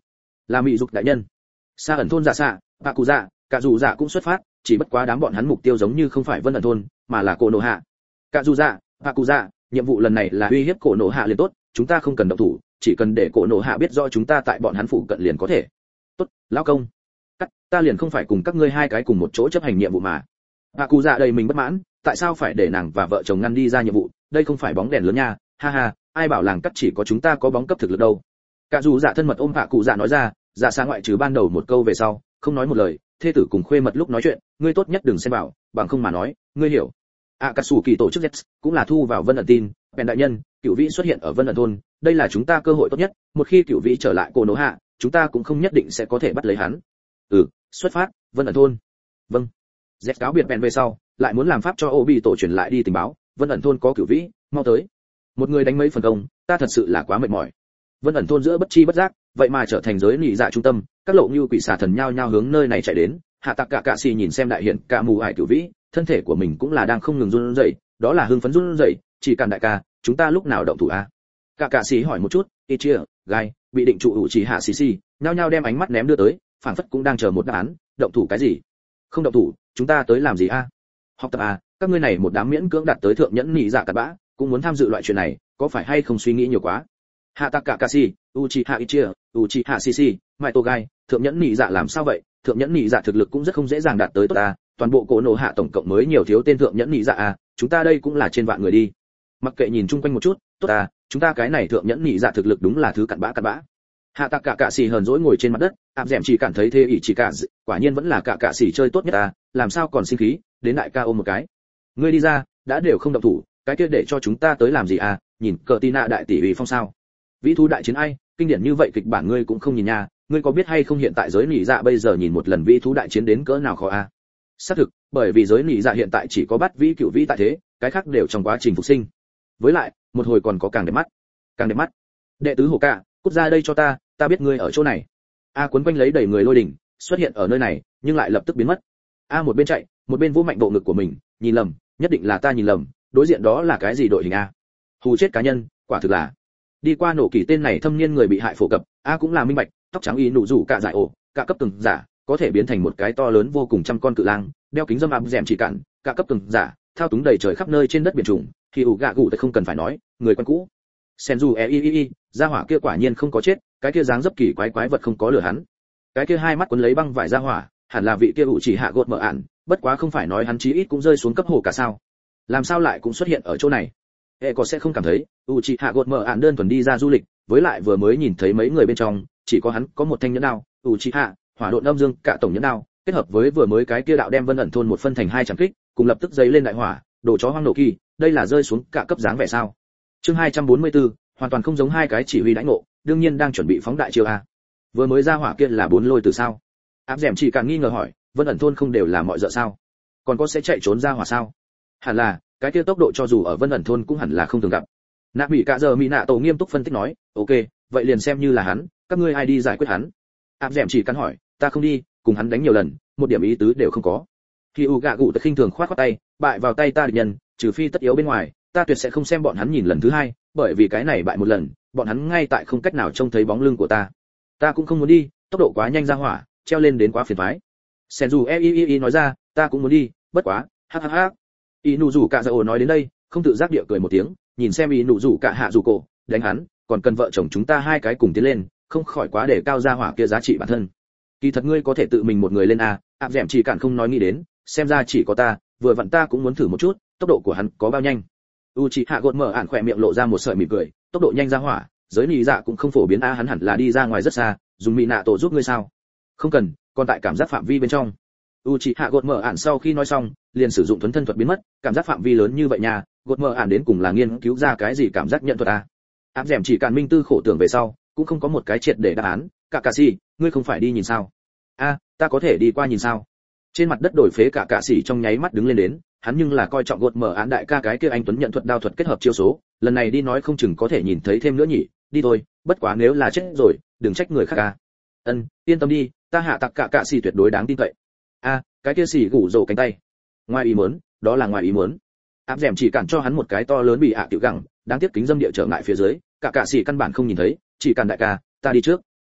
là mỹ dục đại nhân. Sa ẩn thôn dạ xạ, bạ cụ dạ, cả dù dạ cũng xuất phát, chỉ bất quá đám bọn hắn mục tiêu giống như không phải vân ẩn thôn mà là cổ nổ hạ. Cả dù dạ, bạ cụ dạ, nhiệm vụ lần này là uy hiếp cổ nổ hạ liền tốt, chúng ta không cần động thủ, chỉ cần để cổ nổ hạ biết rõ chúng ta tại bọn hắn phụ cận liền có thể. Tốt, lão công. Cắt, ta liền không phải cùng các ngươi hai cái cùng một chỗ chấp hành nhiệm vụ mà. Bạ cụ dạ đầy mình bất mãn, tại sao phải để nàng và vợ chồng ngăn đi ra nhiệm vụ, đây không phải bóng đèn lớn nha, ha ha, ai bảo làng cắt chỉ có chúng ta có bóng cấp thực lực đâu. Cả dù dạ thân mật ôm bạ cụ dạ nói ra, dạ xa ngoại trừ ban đầu một câu về sau, không nói một lời, thê tử cùng khuê mật lúc nói chuyện, ngươi tốt nhất đừng xen vào, bằng không mà nói, ngươi hiểu. À cả sủ kỳ tổ chức Z cũng là thu vào Vân ẩn tin, bèn đại nhân, Cửu Vĩ xuất hiện ở Vân ẩn thôn, đây là chúng ta cơ hội tốt nhất, một khi Cửu Vĩ trở lại cổ nổ hạ, chúng ta cũng không nhất định sẽ có thể bắt lấy hắn. Ừ, xuất phát, Vân ẩn thôn. Vâng. Z cáo biệt bèn về sau, lại muốn làm pháp cho Obi tổ truyền lại đi tình báo, Vân ẩn thôn có Cửu Vĩ, mau tới. Một người đánh mấy phần công, ta thật sự là quá mệt mỏi. Vân ẩn thôn giữa bất chi bất giác, vậy mà trở thành giới nị dạ trung tâm, các lộ như quỷ xà thần nhao nhao hướng nơi này chạy đến. Hạ Tạc cả cạ xì nhìn xem đại hiện cả mù ải Cửu Vĩ, thân thể của mình cũng là đang không ngừng run rẩy, đó là hưng phấn run rẩy, chỉ cần đại ca, chúng ta lúc nào động thủ a? Cả cạ xì hỏi một chút, Ichia, Gai, bị định trụ ủ chỉ hạ xì xì, nhao nhao đem ánh mắt ném đưa tới, phảng phất cũng đang chờ một đáp án, động thủ cái gì? Không động thủ, chúng ta tới làm gì a? Học tập a, các ngươi này một đám miễn cưỡng đạt tới thượng nhẫn nị dạ cặn bã, cũng muốn tham dự loại chuyện này, có phải hay không suy nghĩ nhiều quá? Hạ Tạc cả cạ xì, Uchiha Ichia, Uchiha Shishi, Mai Togai, thượng nhẫn nị dạ làm sao vậy? Thượng nhẫn nị dạ thực lực cũng rất không dễ dàng đạt tới tốt ta, toàn bộ cổ nổ hạ tổng cộng mới nhiều thiếu tên thượng nhẫn nị dạ à, chúng ta đây cũng là trên vạn người đi. Mặc kệ nhìn chung quanh một chút, tốt ta, chúng ta cái này thượng nhẫn nị dạ thực lực đúng là thứ cặn bã cặn bã. Hạ Tạc cả cạ xì hờn dỗi ngồi trên mặt đất, áp dẻm chỉ cảm thấy thê ỷ chỉ cả, quả nhiên vẫn là cả cạ xì chơi tốt nhất ta, làm sao còn sinh khí, đến đại ca ôm một cái. Ngươi đi ra, đã đều không động thủ, cái kia để cho chúng ta tới làm gì à, nhìn cờ tina đại tỷ ủy phong sao? Vĩ thú đại chiến ai, kinh điển như vậy kịch bản ngươi cũng không nhìn nha, ngươi có biết hay không hiện tại giới nỉ dạ bây giờ nhìn một lần vĩ thú đại chiến đến cỡ nào khó a? Xác thực, bởi vì giới nỉ dạ hiện tại chỉ có bắt vĩ cựu vĩ tại thế, cái khác đều trong quá trình phục sinh. Với lại, một hồi còn có càng đẹp mắt, càng đẹp mắt. Đệ tứ Hổ Cạ, cút ra đây cho ta, ta biết ngươi ở chỗ này. A cuốn quanh lấy đầy người lôi đỉnh, xuất hiện ở nơi này, nhưng lại lập tức biến mất. A một bên chạy, một bên vỗ mạnh bộ ngực của mình, nhìn lầm, nhất định là ta nhìn lầm, đối diện đó là cái gì đội hình a? Hù chết cá nhân, quả thực là. Đi qua nổ kỳ tên này thâm niên người bị hại phổ cập, A cũng là minh bạch, tóc trắng y nụ rủ cả giải ổ, cả cấp từng giả, có thể biến thành một cái to lớn vô cùng trăm con cự lang, đeo kính dâm áp dẻm chỉ cản, cả cấp từng giả, thao túng đầy trời khắp nơi trên đất biển trùng, thì ủ gạ gù thì không cần phải nói, người quen cũ. Senju e i i i, gia hỏa kia quả nhiên không có chết, cái kia dáng dấp kỳ quái quái vật không có lừa hắn. Cái kia hai mắt quấn lấy băng vải gia hỏa, hẳn là vị kia ủ chỉ hạ gột mở ản, bất quá không phải nói hắn chí ít cũng rơi xuống cấp hồ cả sao? Làm sao lại cũng xuất hiện ở chỗ này? Hệ có sẽ không cảm thấy, Uchiha gột mở ản đơn thuần đi ra du lịch, với lại vừa mới nhìn thấy mấy người bên trong, chỉ có hắn có một thanh nhẫn đao, Uchiha, hỏa độn âm dương, cả tổng nhẫn đao, kết hợp với vừa mới cái kia đạo đem Vân ẩn thôn một phân thành hai chẳng kích, cùng lập tức giấy lên đại hỏa, đồ chó hoang nổ kỳ, đây là rơi xuống cả cấp dáng vẻ sao? Chương hai trăm bốn mươi tư, hoàn toàn không giống hai cái chỉ huy đãi ngộ, đương nhiên đang chuẩn bị phóng đại chiêu a. Vừa mới ra hỏa kia là bốn lôi từ sao? Áp dẻm chỉ càng nghi ngờ hỏi, Vân ẩn thôn không đều là mọi dợ sao? Còn có sẽ chạy trốn ra hỏa sao? Hẳn là, cái kia tốc độ cho dù ở Vân ẩn thôn cũng hẳn là không thường gặp. Nạ bị cả giờ mỹ nạ tổ nghiêm túc phân tích nói, ok, vậy liền xem như là hắn, các ngươi ai đi giải quyết hắn? Áp dẻm chỉ cắn hỏi, ta không đi, cùng hắn đánh nhiều lần, một điểm ý tứ đều không có. Khi u gạ gụ tự khinh thường khoát khoát tay, bại vào tay ta địch nhân, trừ phi tất yếu bên ngoài, ta tuyệt sẽ không xem bọn hắn nhìn lần thứ hai, bởi vì cái này bại một lần, bọn hắn ngay tại không cách nào trông thấy bóng lưng của ta. Ta cũng không muốn đi, tốc độ quá nhanh ra hỏa, treo lên đến quá phiền toái. Senju e i i nói ra, ta cũng muốn đi, bất quá, ha ha ha. Inu rủ cả giờ nói đến đây, không tự giác địa cười một tiếng, nhìn xem Inu rủ cả hạ rủ cổ, đánh hắn, còn cần vợ chồng chúng ta hai cái cùng tiến lên, không khỏi quá để cao ra hỏa kia giá trị bản thân. Kỳ thật ngươi có thể tự mình một người lên a, áp dẻm chỉ cản không nói nghĩ đến, xem ra chỉ có ta, vừa vặn ta cũng muốn thử một chút, tốc độ của hắn có bao nhanh. Uchiha gột mở ản khỏe miệng lộ ra một sợi mỉm cười, tốc độ nhanh ra hỏa, giới nị dạ cũng không phổ biến a, hắn hẳn là đi ra ngoài rất xa, dùng mỹ nạ tổ giúp ngươi sao? Không cần, còn tại cảm giác phạm vi bên trong. Uchiha gột mở ản sau khi nói xong, liền sử dụng thuần thân thuật biến mất, cảm giác phạm vi lớn như vậy nha, gột mở ản đến cùng là nghiên cứu ra cái gì cảm giác nhận thuật a? Áp dẻm chỉ cản minh tư khổ tưởng về sau, cũng không có một cái triệt để đáp án, cả cả sĩ, ngươi không phải đi nhìn sao? A, ta có thể đi qua nhìn sao? Trên mặt đất đổi phế cả cả sĩ trong nháy mắt đứng lên đến, hắn nhưng là coi trọng gột mở án đại ca cái kia anh tuấn nhận thuật đao thuật kết hợp chiêu số, lần này đi nói không chừng có thể nhìn thấy thêm nữa nhỉ, đi thôi, bất quá nếu là chết rồi, đừng trách người khác a. Ân, yên tâm đi, ta hạ tặc cả cả sĩ tuyệt đối đáng tin cậy. A, cái kia sĩ gủ rồ cánh tay. Ngoài ý muốn, đó là ngoài ý muốn. Áp dẻm chỉ cản cho hắn một cái to lớn bị ạ tiểu gẳng, đáng tiếc kính dâm địa trở ngại phía dưới, cả cả sĩ căn bản không nhìn thấy, chỉ cản đại ca, ta đi trước.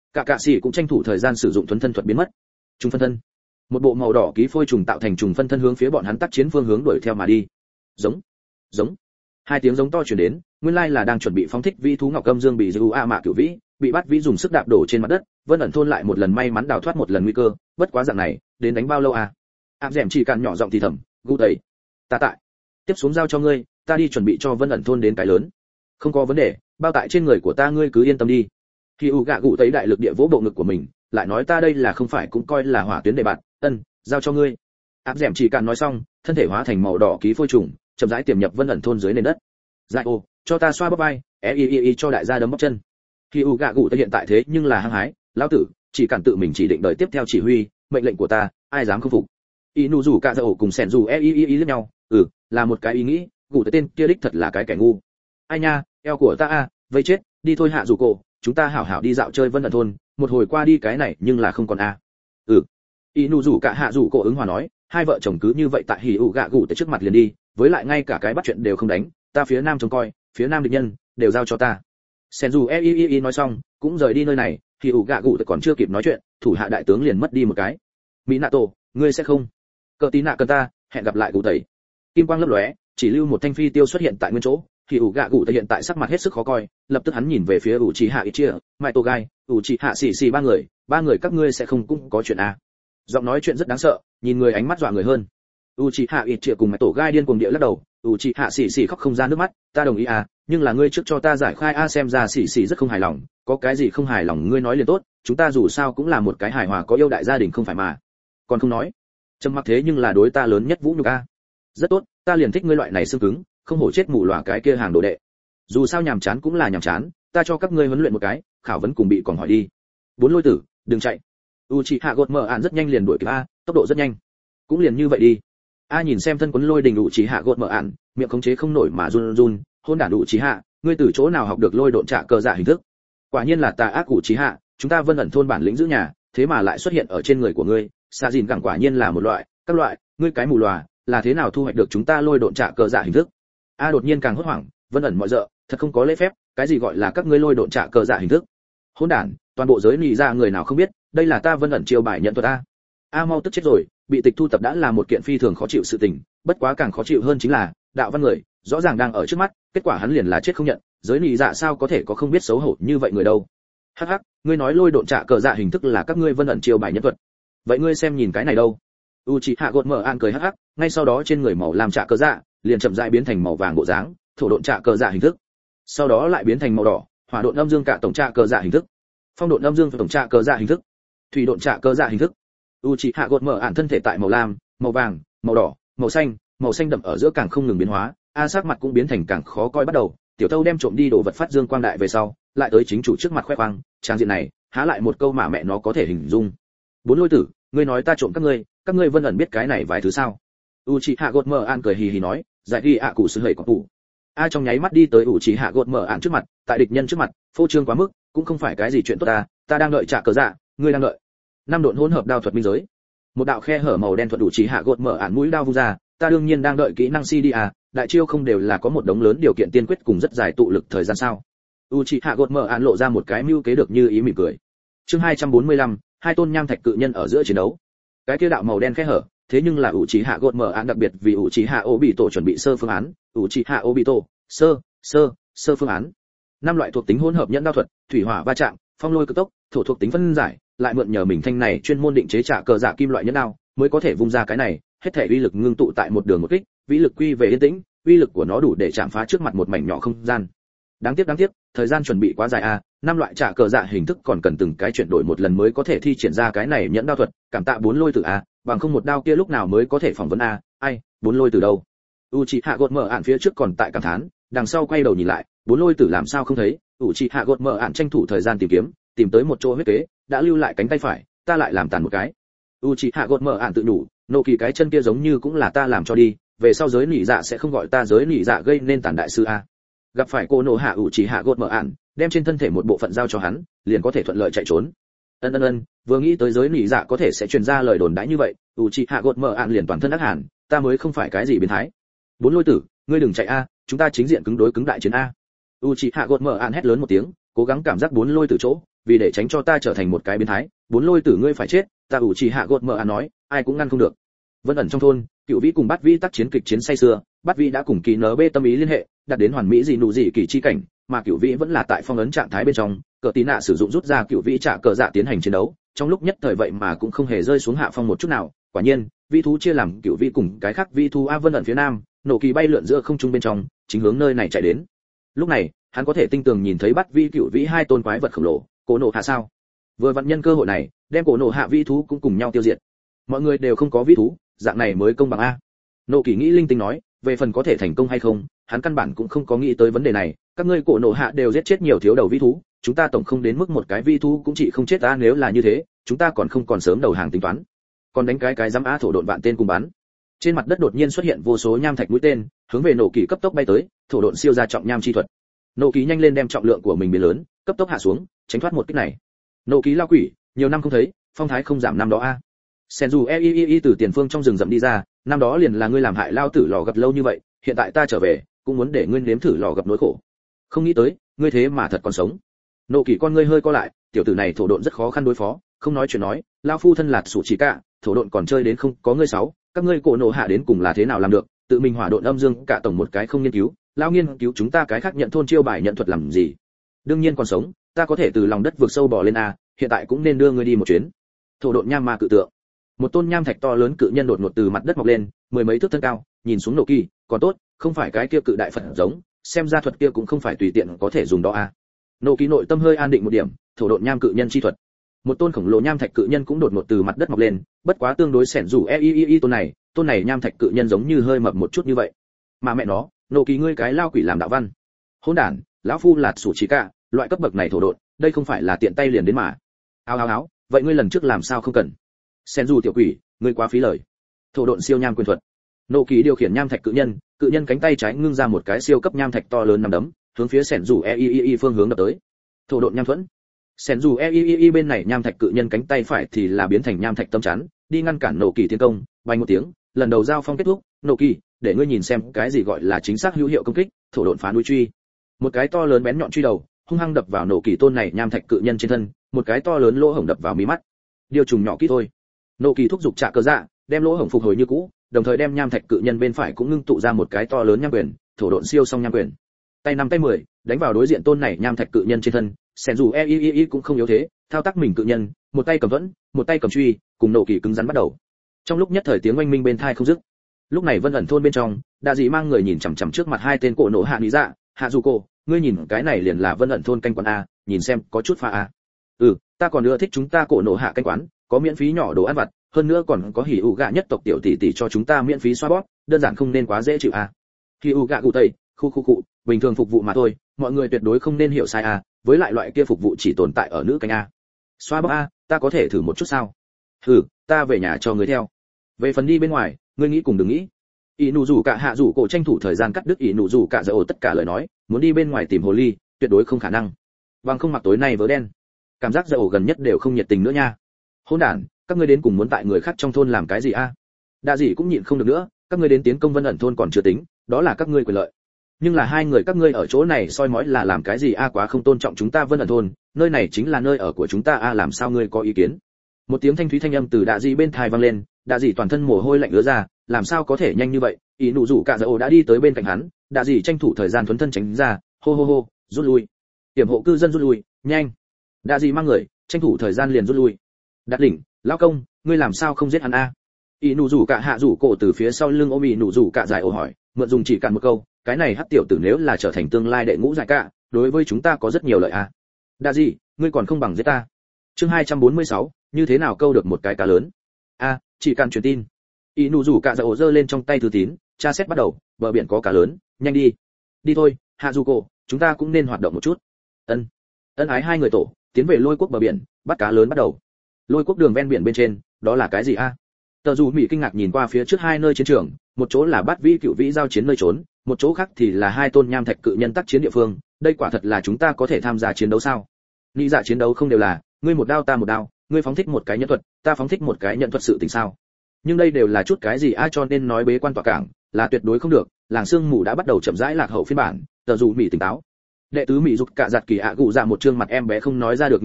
cả cạ sĩ cũng tranh thủ thời gian sử dụng thuấn thân thuật biến mất. Trùng phân thân. Một bộ màu đỏ ký phôi trùng tạo thành trùng phân thân hướng phía bọn hắn tác chiến phương hướng đuổi theo mà đi. Giống, giống. Hai tiếng giống to truyền đến, nguyên lai là đang chuẩn bị phóng thích vĩ thú ngọc âm dương bị dư a mạ cửu vĩ, bị bắt vĩ dùng sức đạp đổ trên mặt đất, Vân ẩn thôn lại một lần may mắn đào thoát một lần nguy cơ, bất quá dạng này, đến đánh bao lâu à? Áp dẻm chỉ cạn nhỏ giọng thì thầm, gu tẩy, ta tại. Tiếp xuống giao cho ngươi, ta đi chuẩn bị cho Vân ẩn thôn đến cái lớn. Không có vấn đề, bao tại trên người của ta ngươi cứ yên tâm đi. Khi u gạ gụ tẩy đại lực địa vỗ bộ ngực của mình, lại nói ta đây là không phải cũng coi là hỏa tuyến để bạn, ân, giao cho ngươi. Áp dẻm chỉ cạn nói xong, thân thể hóa thành màu đỏ ký phôi trùng, chậm rãi tiềm nhập Vân ẩn thôn dưới nền đất. Dại ô, cho ta xoa bắp vai, e i i i cho đại gia đấm bắp chân. Khi u gạ gụ tẩy hiện tại thế nhưng là hăng hái, lão tử chỉ cần tự mình chỉ định đợi tiếp theo chỉ huy, mệnh lệnh của ta, ai dám không phục. Inu rủ cả dậu cùng sẻn rủ e i i i lẫn nhau, ừ, là một cái ý nghĩ, gụ tới tên kia đích thật là cái kẻ ngu. Ai nha, eo của ta a, vây chết, đi thôi hạ rủ cổ, chúng ta hảo hảo đi dạo chơi Vân ẩn thôn, một hồi qua đi cái này nhưng là không còn a. Ừ. Inu rủ cả hạ rủ cổ ứng hòa nói, hai vợ chồng cứ như vậy tại hỉ ủ gạ gụ tới trước mặt liền đi, với lại ngay cả cái bắt chuyện đều không đánh, ta phía nam trông coi, phía nam địch nhân đều giao cho ta. Sẻn rủ e i i i nói xong, cũng rời đi nơi này, hỉ ủ gạ gụ còn chưa kịp nói chuyện, thủ hạ đại tướng liền mất đi một cái. Minato, ngươi sẽ không? Cờ tí nạ cần ta, hẹn gặp lại cụ tẩy. Kim quang lấp lóe, chỉ lưu một thanh phi tiêu xuất hiện tại nguyên chỗ, thì ủ gạ cụ tẩy hiện tại sắc mặt hết sức khó coi, lập tức hắn nhìn về phía ủ trì hạ ít chia, mai tô gai, ủ trì hạ xì xì ba người, ba người các ngươi sẽ không cũng có chuyện à? Giọng nói chuyện rất đáng sợ, nhìn người ánh mắt dọa người hơn. ủ trì hạ ít chia cùng mai tổ gai điên cuồng địa lắc đầu, ủ trì hạ xì xì khóc không ra nước mắt, ta đồng ý à, nhưng là ngươi trước cho ta giải khai a, xem ra xì xì rất không hài lòng, có cái gì không hài lòng ngươi nói liền tốt, chúng ta dù sao cũng là một cái hài hòa có yêu đại gia đình không phải mà. Còn không nói trầm mặc thế nhưng là đối ta lớn nhất vũ nhục a. Rất tốt, ta liền thích ngươi loại này xương cứng, không hổ chết mù lòa cái kia hàng đồ đệ. Dù sao nhàm chán cũng là nhàm chán, ta cho các ngươi huấn luyện một cái, khảo vấn cùng bị còn hỏi đi. Bốn lôi tử, đừng chạy. Uchiha gột mở ạn rất nhanh liền đuổi kịp a, tốc độ rất nhanh. Cũng liền như vậy đi. A nhìn xem thân quấn lôi đình Uchiha gột mở ạn, miệng khống chế không nổi mà run run, hôn đản Uchiha, ngươi từ chỗ nào học được lôi độn trả cờ giả hình thức? Quả nhiên là tà ác Uchiha, chúng ta Vân ẩn thôn bản lĩnh giữ nhà, thế mà lại xuất hiện ở trên người của ngươi. Sa dìn gẳng quả nhiên là một loại, các loại, ngươi cái mù lòa, là thế nào thu hoạch được chúng ta lôi độn trả cờ giả hình thức? A đột nhiên càng hốt hoảng, Vân ẩn mọi dợ, thật không có lễ phép, cái gì gọi là các ngươi lôi độn trả cờ giả hình thức? Hỗn đản, toàn bộ giới nị ra người nào không biết, đây là ta Vân ẩn chiêu bài nhận thuật a. A mau tức chết rồi, bị tịch thu tập đã là một kiện phi thường khó chịu sự tình, bất quá càng khó chịu hơn chính là, đạo văn người, rõ ràng đang ở trước mắt, kết quả hắn liền là chết không nhận, giới nị dạ sao có thể có không biết xấu hổ như vậy người đâu? Hắc hắc, ngươi nói lôi độn trả cờ giả hình thức là các ngươi Vân ẩn chiêu bài nhận thuật. Vậy ngươi xem nhìn cái này đâu? Uchiha gột mở an cười hắc hắc, ngay sau đó trên người màu làm trả cờ dạ liền chậm rãi biến thành màu vàng bộ dáng, thổ độn trả cờ dạ hình thức. Sau đó lại biến thành màu đỏ, hỏa độn âm dương cả tổng trả cờ dạ hình thức, phong độn âm dương tổng trả cờ dạ hình thức, thủy độn trả cờ dạ hình thức. Uchiha gột mở an thân thể tại màu lam, màu vàng, màu đỏ, màu xanh, màu xanh đậm ở giữa càng không ngừng biến hóa, a sắc mặt cũng biến thành càng khó coi bắt đầu. Tiểu Thâu đem trộm đi đồ vật phát dương quang đại về sau, lại tới chính chủ trước mặt khoe khoang, trang diện này, há lại một câu mà mẹ nó có thể hình dung. Bốn lôi tử, ngươi nói ta trộm các ngươi, các ngươi Vân ẩn biết cái này vài thứ sao? Uchiha gột mở an cười hì hì nói, giải đi ạ cụ sư hầy có tủ. A trong nháy mắt đi tới Uchiha gột mở an trước mặt, tại địch nhân trước mặt, phô trương quá mức, cũng không phải cái gì chuyện tốt ta, ta đang đợi trả cờ dạ, ngươi đang đợi. Năm độn hỗn hợp đao thuật minh giới. Một đạo khe hở màu đen thuật Uchiha gột mở an mũi đao vung ra, ta đương nhiên đang đợi kỹ năng xê đê à, đại chiêu không đều là có một đống lớn điều kiện tiên quyết cùng rất dài tụ lực thời gian sao? Uchiha gột mở an lộ ra một cái mưu kế được như ý mỉm cười. Chương hai trăm bốn mươi lăm, hai tôn nham thạch cự nhân ở giữa chiến đấu. Cái kia đạo màu đen khe hở, thế nhưng là Uchiha gột mở án đặc biệt vì Uchiha Obito chuẩn bị sơ phương án, Uchiha Obito, sơ, sơ, sơ phương án. Năm loại thuộc tính hỗn hợp nhẫn đao thuật, thủy hỏa va chạm, phong lôi cực tốc, thổ thuộc tính phân giải, lại mượn nhờ mình thanh này chuyên môn định chế trả cờ dạ kim loại nhẫn đao, mới có thể vung ra cái này, hết thể uy lực ngưng tụ tại một đường một kích, vĩ lực quy về yên tĩnh, uy lực của nó đủ để chạm phá trước mặt một mảnh nhỏ không gian. Đáng tiếc đáng tiếc, thời gian chuẩn bị quá dài a, năm loại trả cờ dạ hình thức còn cần từng cái chuyển đổi một lần mới có thể thi triển ra cái này nhẫn đao thuật, cảm tạ bốn lôi tử a, bằng không một đao kia lúc nào mới có thể phỏng vấn a, ai, bốn lôi tử đâu? Uchiha gột mở ạn phía trước còn tại cảm thán, đằng sau quay đầu nhìn lại, bốn lôi tử làm sao không thấy? Uchiha gột mở ạn tranh thủ thời gian tìm kiếm, tìm tới một chỗ huyết kế, đã lưu lại cánh tay phải, ta lại làm tàn một cái. Uchiha gột mở ạn tự nhủ, nộ kỳ cái chân kia giống như cũng là ta làm cho đi, về sau giới nỉ dạ sẽ không gọi ta giới nỉ dạ gây nên tàn đại sư a. Gặp phải cô nộ hạ Uchiha gột mở ạn, đem trên thân thể một bộ phận giao cho hắn, liền có thể thuận lợi chạy trốn. Ân ân ân, vừa nghĩ tới giới nỉ dạ có thể sẽ truyền ra lời đồn đãi như vậy, Uchiha gột mở ạn liền toàn thân ác hàn, ta mới không phải cái gì biến thái. Bốn lôi tử, ngươi đừng chạy a, chúng ta chính diện cứng đối cứng đại chiến a. Uchiha gột mở ạn hét lớn một tiếng, cố gắng cảm giác bốn lôi tử chỗ, vì để tránh cho ta trở thành một cái biến thái, bốn lôi tử ngươi phải chết, ta ủ chỉ hạ gột mở à nói, ai cũng ngăn không được. Vân ẩn trong thôn, Cựu Vĩ cùng Bát Vĩ tác chiến kịch chiến say sưa, Bát Vĩ đã cùng kỳ nở bê tâm ý liên hệ, đạt đến hoàn mỹ gì nụ gì kỳ chi cảnh, mà Cựu Vĩ vẫn là tại phong ấn trạng thái bên trong, cờ tí nạ sử dụng rút ra Cựu Vĩ trả cờ dạ tiến hành chiến đấu, trong lúc nhất thời vậy mà cũng không hề rơi xuống hạ phong một chút nào. Quả nhiên, vĩ thú chia làm Cựu Vĩ cùng cái khác vĩ thú a Vân ẩn phía nam, nổ kỳ bay lượn giữa không trung bên trong, chính hướng nơi này chạy đến. Lúc này, hắn có thể tinh tường nhìn thấy Bát Vĩ Cựu Vĩ hai tôn quái vật khổng lồ, cổ nổ hạ sao? Vừa vận nhân cơ hội này, đem cổ nổ hạ vĩ thú cũng cùng nhau tiêu diệt. Mọi người đều không có vĩ thú, dạng này mới công bằng a. Nộ Kỳ nghĩ linh tinh nói, về phần có thể thành công hay không, hắn căn bản cũng không có nghĩ tới vấn đề này, các ngươi cổ nổ hạ đều giết chết nhiều thiếu đầu vĩ thú, chúng ta tổng không đến mức một cái vĩ thú cũng chỉ không chết ta, nếu là như thế, chúng ta còn không còn sớm đầu hàng tính toán. Còn đánh cái cái dám á thổ độn vạn tên cùng bắn. Trên mặt đất đột nhiên xuất hiện vô số nham thạch mũi tên, hướng về Nộ Kỳ cấp tốc bay tới, thổ độn siêu ra trọng nham chi thuật. Nộ Kỳ nhanh lên đem trọng lượng của mình biến lớn, cấp tốc hạ xuống, tránh thoát một kích này. Nộ Kỳ lao quỷ, nhiều năm không thấy, phong thái không giảm năm đó a. Senju Ei từ tiền phương trong rừng rậm đi ra, năm đó liền là ngươi làm hại lao tử lò gặp lâu như vậy, hiện tại ta trở về, cũng muốn để ngươi nếm thử lò gặp nỗi khổ. Không nghĩ tới, ngươi thế mà thật còn sống. Nộ Kỳ con ngươi hơi co lại, tiểu tử này thổ độn rất khó khăn đối phó, không nói chuyện nói, lao phu thân lạt sủ chỉ cả, thổ độn còn chơi đến không, có ngươi sáu, các ngươi cổ nổ hạ đến cùng là thế nào làm được, tự mình hỏa độn âm dương cả tổng một cái không nghiên cứu, lao nghiên cứu chúng ta cái khác nhận thôn chiêu bài nhận thuật làm gì? Đương nhiên còn sống, ta có thể từ lòng đất vượt sâu bò lên a, hiện tại cũng nên đưa ngươi đi một chuyến. Thổ độn nham ma cự tượng. Một tôn nham thạch to lớn cự nhân đột ngột từ mặt đất mọc lên, mười mấy thước thân cao, nhìn xuống Nộ Kỳ, còn tốt, không phải cái kia cự đại Phật giống, xem ra thuật kia cũng không phải tùy tiện có thể dùng đó a. Nộ Kỳ nội tâm hơi an định một điểm, thổ độn nham cự nhân chi thuật. Một tôn khổng lồ nham thạch cự nhân cũng đột ngột từ mặt đất mọc lên, bất quá tương đối xẻn rủ Ei tôn này, tôn này nham thạch cự nhân giống như hơi mập một chút như vậy. Mà mẹ nó, Nộ Kỳ ngươi cái lao quỷ làm đạo văn. Hỗn đản, lão phu lạt sủ chỉ cả, loại cấp bậc này thổ độn, đây không phải là tiện tay liền đến mà. Áo áo áo, vậy ngươi lần trước làm sao không cần? Sen du tiểu quỷ, ngươi quá phí lời. Thổ độn siêu nham quyền thuật. Nộ Kỳ điều khiển nham thạch cự nhân, cự nhân cánh tay trái ngưng ra một cái siêu cấp nham thạch to lớn nằm đấm, hướng phía Sen du Ei phương hướng đập tới. Thổ độn nham thuẫn. Sen du Ei bên này nham thạch cự nhân cánh tay phải thì là biến thành nham thạch tâm chắn, đi ngăn cản Nộ Kỳ tiến công. Bay một tiếng, lần đầu giao phong kết thúc, Nộ Kỳ, để ngươi nhìn xem cái gì gọi là chính xác hữu hiệu công kích, thổ độn phá núi truy. Một cái to lớn bén nhọn truy đầu, hung hăng đập vào Nộ Kỳ tôn này nham thạch cự nhân trên thân, một cái to lớn lỗ hổng đập vào mí mắt. Điều trùng nhỏ kỹ thôi. Nộ Kỳ thúc giục trả cơ dạ, đem lỗ hổng phục hồi như cũ, đồng thời đem nham thạch cự nhân bên phải cũng ngưng tụ ra một cái to lớn nham quyền, thổ độn siêu song nham quyền. Tay năm tay mười, đánh vào đối diện tôn này nham thạch cự nhân trên thân, Sen dù Ei cũng không yếu thế, thao tác mình cự nhân, một tay cầm vẫn, một tay cầm truy, cùng Nộ Kỳ cứng rắn bắt đầu. Trong lúc nhất thời tiếng oanh minh bên tai không dứt. Lúc này Vân ẩn thôn bên trong, Đa Dị mang người nhìn chằm chằm trước mặt hai tên cổ nổ hạ lý dạ, hạ dù cô, ngươi nhìn cái này liền là Vân ẩn thôn canh quán a, nhìn xem có chút pha a. Ừ, ta còn ưa thích chúng ta cổ nổ hạ canh quán, có miễn phí nhỏ đồ ăn vặt, hơn nữa còn có hỉ ủ gạ nhất tộc tiểu tỷ tỷ cho chúng ta miễn phí xoa bóp, đơn giản không nên quá dễ chịu a. Hỉ ủ gạ cụ tây, khu khu cụ, bình thường phục vụ mà thôi, mọi người tuyệt đối không nên hiểu sai a, với lại loại kia phục vụ chỉ tồn tại ở nữ canh a. Xoa bóp a, ta có thể thử một chút sao? Hừ, ta về nhà cho người theo. Về phần đi bên ngoài, ngươi nghĩ cùng đừng nghĩ. Ý nụ rủ cả hạ rủ cổ tranh thủ thời gian cắt đứt ý nụ rủ cả giờ ổ tất cả lời nói, muốn đi bên ngoài tìm hồ ly, tuyệt đối không khả năng. Bằng không mặc tối nay vớ đen. Cảm giác giờ ổ gần nhất đều không nhiệt tình nữa nha. Hỗn đản, các ngươi đến cùng muốn tại người khác trong thôn làm cái gì a? Đa Dị cũng nhịn không được nữa, các ngươi đến tiến công Vân ẩn thôn còn chưa tính, đó là các ngươi quyền lợi. Nhưng là hai người các ngươi ở chỗ này soi mói là làm cái gì a, quá không tôn trọng chúng ta Vân ẩn thôn, nơi này chính là nơi ở của chúng ta a, làm sao ngươi có ý kiến? Một tiếng thanh thúy thanh âm từ Đa Dị bên tai vang lên, Đa Dị toàn thân mồ hôi lạnh ứa ra, làm sao có thể nhanh như vậy? Ý nụ rủ cả giờ ổ đã đi tới bên cạnh hắn, Đa Dị tranh thủ thời gian thuấn thân tránh ra, hô hô hô, rút lui. Tiềm hộ cư dân rút lui, nhanh. Đa Dị mang người, tranh thủ thời gian liền rút lui. Đạt đỉnh, lão công, ngươi làm sao không giết hắn a? Ý nụ rủ cả hạ rủ cổ từ phía sau lưng ôm ý nụ rủ cả dài ổ hỏi, mượn dùng chỉ cạn một câu, cái này hắc tiểu tử nếu là trở thành tương lai đệ ngũ giải cả, đối với chúng ta có rất nhiều lợi a. Đa Dị, ngươi còn không bằng giết ta. Chương hai trăm bốn mươi sáu, như thế nào câu được một cái cá lớn? A, chỉ cần truyền tin. Ý nụ rủ cả dài ổ giơ lên trong tay thư tín, tra xét bắt đầu, bờ biển có cá lớn, nhanh đi. Đi thôi, hạ rủ cổ, chúng ta cũng nên hoạt động một chút. Ân. Ân ái hai người tổ, tiến về Lôi quốc bờ biển, bắt cá lớn bắt đầu. Lôi quốc đường ven biển bên trên, đó là cái gì a? Tờ dù Mỹ kinh ngạc nhìn qua phía trước hai nơi chiến trường, một chỗ là Bát Vĩ Cựu Vĩ giao chiến nơi trốn, một chỗ khác thì là hai tôn nham thạch cự nhân tác chiến địa phương, đây quả thật là chúng ta có thể tham gia chiến đấu sao? Nghĩ dạ chiến đấu không đều là, ngươi một đao ta một đao, ngươi phóng thích một cái nhận thuật, ta phóng thích một cái nhận thuật sự tình sao? Nhưng đây đều là chút cái gì a, cho nên nói bế quan tọa cảng là tuyệt đối không được, làng sương mù đã bắt đầu chậm rãi lạc hậu phiên bản, tờ dù Mỹ tỉnh táo. Đệ tứ Mỹ dục cả giặt kỳ ạ gụ dạ một trương mặt em bé không nói ra được nghiêm túc,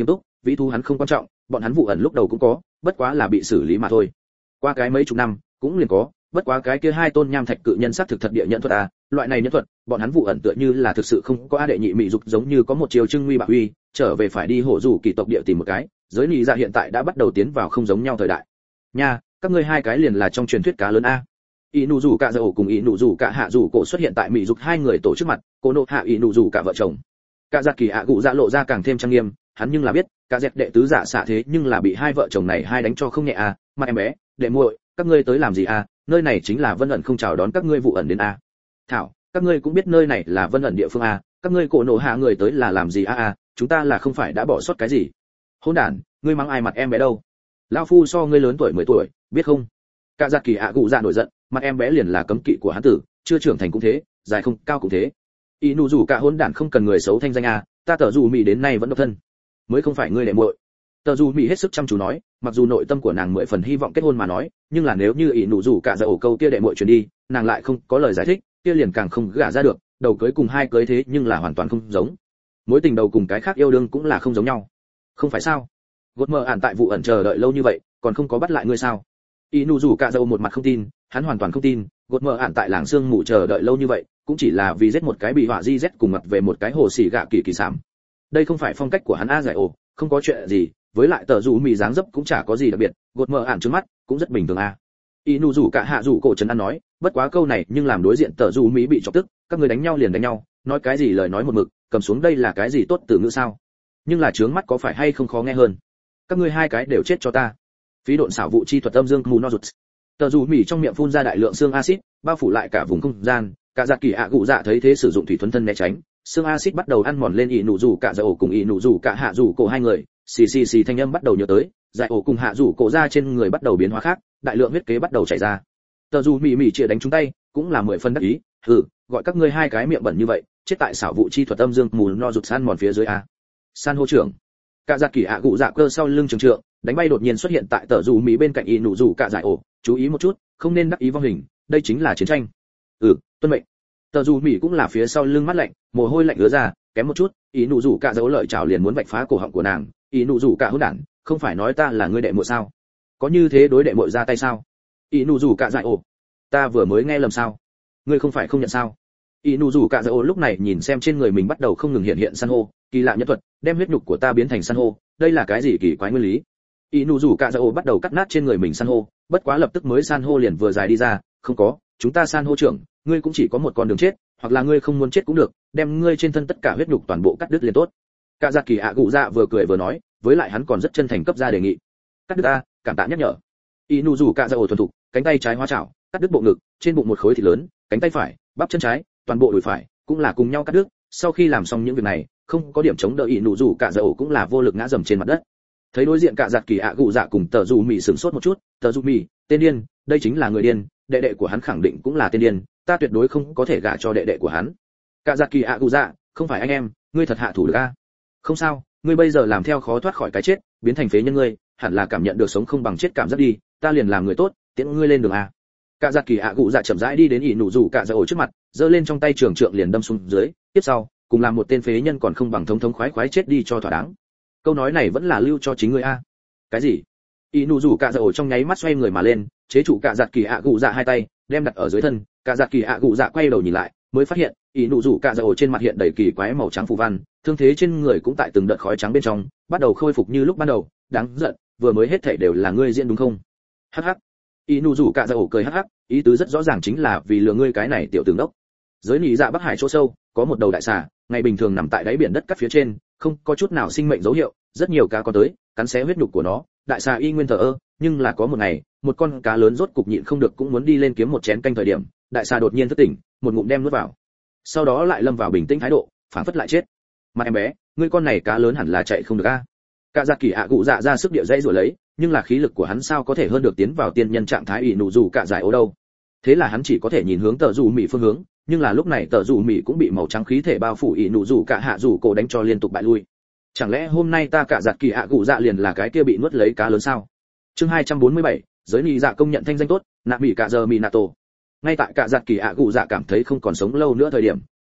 vĩ thú hắn không quan trọng, bọn hắn vụ ẩn lúc đầu cũng có, bất quá là bị xử lý mà thôi. Qua cái mấy chục năm, cũng liền có, bất quá cái kia hai tôn nham thạch cự nhân sắc thực thật địa nhận thuật à, loại này nhận thuật, bọn hắn vụ ẩn tựa như là thực sự không có a đệ nhị mị dục giống như có một chiều trưng nguy bạo uy, trở về phải đi hổ rủ kỳ tộc địa tìm một cái, giới lý dạ hiện tại đã bắt đầu tiến vào không giống nhau thời đại. Nha, các ngươi hai cái liền là trong truyền thuyết cá lớn a. Y nụ rủ cả dầu cùng y nụ rủ cả hạ rủ cổ xuất hiện tại mị dục hai người tổ trước mặt, cô nộ hạ y nụ rủ cả vợ chồng. Cả giặc kỳ ạ cụ dạ lộ ra càng thêm trang nghiêm, hắn nhưng là biết, cả dẹp đệ tứ giả xạ thế nhưng là bị hai vợ chồng này hai đánh cho không nhẹ à, mà em bé, đệ muội, các ngươi tới làm gì à, nơi này chính là Vân ẩn không chào đón các ngươi vụ ẩn đến à. Thảo, các ngươi cũng biết nơi này là Vân ẩn địa phương à, các ngươi cổ nổ hạ người tới là làm gì à à, chúng ta là không phải đã bỏ sót cái gì. Hỗn đản, ngươi mắng ai mặt em bé đâu? Lão phu so ngươi lớn tuổi mười tuổi, biết không? Cả giặc kỳ ạ cụ dạ nổi giận, mặt em bé liền là cấm kỵ của hắn tử, chưa trưởng thành cũng thế, dài không cao cũng thế. Y nụ rủ cả hỗn đản không cần người xấu thanh danh à, ta tờ dù mị đến nay vẫn độc thân, mới không phải ngươi đệ muội. Tờ dù mị hết sức chăm chú nói, mặc dù nội tâm của nàng mười phần hy vọng kết hôn mà nói, nhưng là nếu như ỷ nụ rủ cả dạ ổ câu kia đệ muội truyền đi, nàng lại không có lời giải thích, kia liền càng không gả ra được, đầu cưới cùng hai cưới thế nhưng là hoàn toàn không giống. Mối tình đầu cùng cái khác yêu đương cũng là không giống nhau. Không phải sao? Gột mờ ản tại vụ ẩn chờ đợi lâu như vậy, còn không có bắt lại ngươi sao? ỷ nụ rủ cả dạ ổ một mặt không tin, hắn hoàn toàn không tin, gột mờ ản tại làng sương mù chờ đợi lâu như vậy, cũng chỉ là vì giết một cái bị họa di z cùng mặt về một cái hồ xỉ gạ kỳ kỳ sảm. Đây không phải phong cách của hắn a giải ổ, không có chuyện gì, với lại tờ rủ mì dáng dấp cũng chả có gì đặc biệt, gột mờ ản trước mắt cũng rất bình thường a. Y nụ rủ cả hạ rủ cổ trấn an nói, bất quá câu này nhưng làm đối diện tờ rủ mì bị chọc tức, các người đánh nhau liền đánh nhau, nói cái gì lời nói một mực, cầm xuống đây là cái gì tốt từ ngữ sao? Nhưng là trướng mắt có phải hay không khó nghe hơn? Các ngươi hai cái đều chết cho ta. Phí độn xảo vụ chi thuật âm dương mù no rụt. Tờ rủ mì trong miệng phun ra đại lượng xương axit, bao phủ lại cả vùng không gian, cả giặc kỳ ạ cụ dạ thấy thế sử dụng thủy thuần thân né tránh, xương axit bắt đầu ăn mòn lên ỷ nụ rủ cả dạ ổ cùng ỷ nụ rủ cả hạ rủ cổ hai người, xì xì xì thanh âm bắt đầu nhớ tới, dạ ổ cùng hạ rủ cổ ra trên người bắt đầu biến hóa khác, đại lượng huyết kế bắt đầu chảy ra. Tờ dù mỉ mỉ chĩa đánh chúng tay, cũng là mười phân đắc ý, hừ, gọi các ngươi hai cái miệng bẩn như vậy, chết tại xảo vụ chi thuật âm dương mù no rụt san mòn phía dưới a. San hô trưởng. Cả giặc kỳ ạ cụ dạ cơ sau lưng trường trượng, đánh bay đột nhiên xuất hiện tại tờ dù mỉ bên cạnh ỷ nụ rủ cả dạ ổ, chú ý một chút, không nên đắc ý vong hình, đây chính là chiến tranh. Ừ, tuân mệnh. Tờ dù mỉ cũng là phía sau lưng mắt lạnh, mồ hôi lạnh ứa ra, kém một chút, ý nụ rủ cả dấu lợi chảo liền muốn vạch phá cổ họng của nàng, ý nụ rủ cả hỗn đản, không phải nói ta là ngươi đệ muội sao? Có như thế đối đệ muội ra tay sao? Ý nụ rủ cả dại ồ, ta vừa mới nghe lầm sao? Ngươi không phải không nhận sao? Ý nụ rủ cả dại ồ lúc này nhìn xem trên người mình bắt đầu không ngừng hiện hiện san hô, kỳ lạ nhất thuật, đem huyết nhục của ta biến thành san hô, đây là cái gì kỳ quái nguyên lý? Ý nụ rủ cả dại ồ bắt đầu cắt nát trên người mình san hô, bất quá lập tức mới san hô liền vừa dài đi ra, không có, chúng ta san hô trưởng, ngươi cũng chỉ có một con đường chết, hoặc là ngươi không muốn chết cũng được, đem ngươi trên thân tất cả huyết nhục toàn bộ cắt đứt liền tốt. Cả giặc kỳ ạ cụ dạ vừa cười vừa nói, với lại hắn còn rất chân thành cấp ra đề nghị. Cắt đứt ta, cảm tạ nhắc nhở. Inu dù cả dạ ổ thuần thục, cánh tay trái hóa chảo, cắt đứt bộ ngực, trên bụng một khối thịt lớn, cánh tay phải, bắp chân trái, toàn bộ đùi phải, cũng là cùng nhau cắt đứt. Sau khi làm xong những việc này, không có điểm chống đỡ Inu dù cả dạ ổ cũng là vô lực ngã dầm trên mặt đất. Thấy đối diện cả giặc kỳ ạ cụ dạ cùng tờ dù mì sửng sốt một chút, tờ dù mì, tên điên, đây chính là người điên, đệ đệ của hắn khẳng định cũng là tên điên, ta tuyệt đối không có thể gả cho đệ đệ của hắn. Cả giặc kỳ ạ cụ dạ, không phải anh em, ngươi thật hạ thủ được a? Không sao, ngươi bây giờ làm theo khó thoát khỏi cái chết, biến thành phế nhân ngươi, hẳn là cảm nhận được sống không bằng chết cảm giác đi, ta liền làm người tốt, tiễn ngươi lên đường a. Cả giặc kỳ ạ cụ dạ chậm rãi đi đến ỷ nụ rủ cả dạ ổ trước mặt, giơ lên trong tay trường trượng liền đâm xuống dưới, tiếp sau, cùng làm một tên phế nhân còn không bằng thống thống khoái khoái chết đi cho thỏa đáng. Câu nói này vẫn là lưu cho chính ngươi a. Cái gì? Ỷ nụ rủ cả dạ ổ trong nháy mắt xoay người mà lên, chế trụ cả giặc kỳ ạ cụ dạ hai tay, đem đặt ở dưới thân, cả giặc kỳ ạ cụ dạ quay đầu nhìn lại, mới phát hiện ỷ nụ rủ cả dạ ổ trên mặt hiện đầy kỳ quái màu trắng phù văn, thương thế trên người cũng tại từng đợt khói trắng bên trong bắt đầu khôi phục như lúc ban đầu. Đáng giận, vừa mới hết thảy đều là ngươi diễn đúng không? Hắc hắc. ỷ nụ rủ cả dạ ổ cười hắc hắc, ý tứ rất rõ ràng chính là vì lừa ngươi cái này tiểu tướng đốc. Giới nỉ dạ Bắc Hải chỗ sâu có một đầu đại xà, ngày bình thường nằm tại đáy biển đất cắt phía trên, không có chút nào sinh mệnh dấu hiệu, rất nhiều cá con tới cắn xé huyết nhục của nó, đại xà y nguyên thờ ơ. Nhưng là có một ngày, một con cá lớn rốt cục nhịn không được cũng muốn đi lên kiếm một chén canh thời điểm, đại xà đột nhiên thức tỉnh, một ngụm đem nuốt vào, sau đó lại lâm vào bình tĩnh thái độ, phảng phất lại chết. Mà em bé, ngươi con này cá lớn hẳn là chạy không được a. Cả giặc kỳ ạ cụ dạ ra sức điệu dãy rồi lấy, nhưng là khí lực của hắn sao có thể hơn được tiến vào tiên nhân trạng thái ỷ nụ dù cả giải ố đâu. Thế là hắn chỉ có thể nhìn hướng tờ dù mỉ phương hướng, nhưng là lúc này tờ dù mỉ cũng bị màu trắng khí thể bao phủ ỷ nụ dù cả hạ dù cổ đánh cho liên tục bại lui. Chẳng lẽ hôm nay ta cả giặc kỳ ạ cụ dạ liền là cái kia bị nuốt lấy cá lớn sao? Chương hai trăm bốn mươi bảy, giới nị dạ công nhận thanh danh tốt, nạ mỹ cả giờ mỹ nato. Ngay tại cả giặc kỳ ạ cụ dạ cảm thấy không còn sống lâu nữa thời điểm,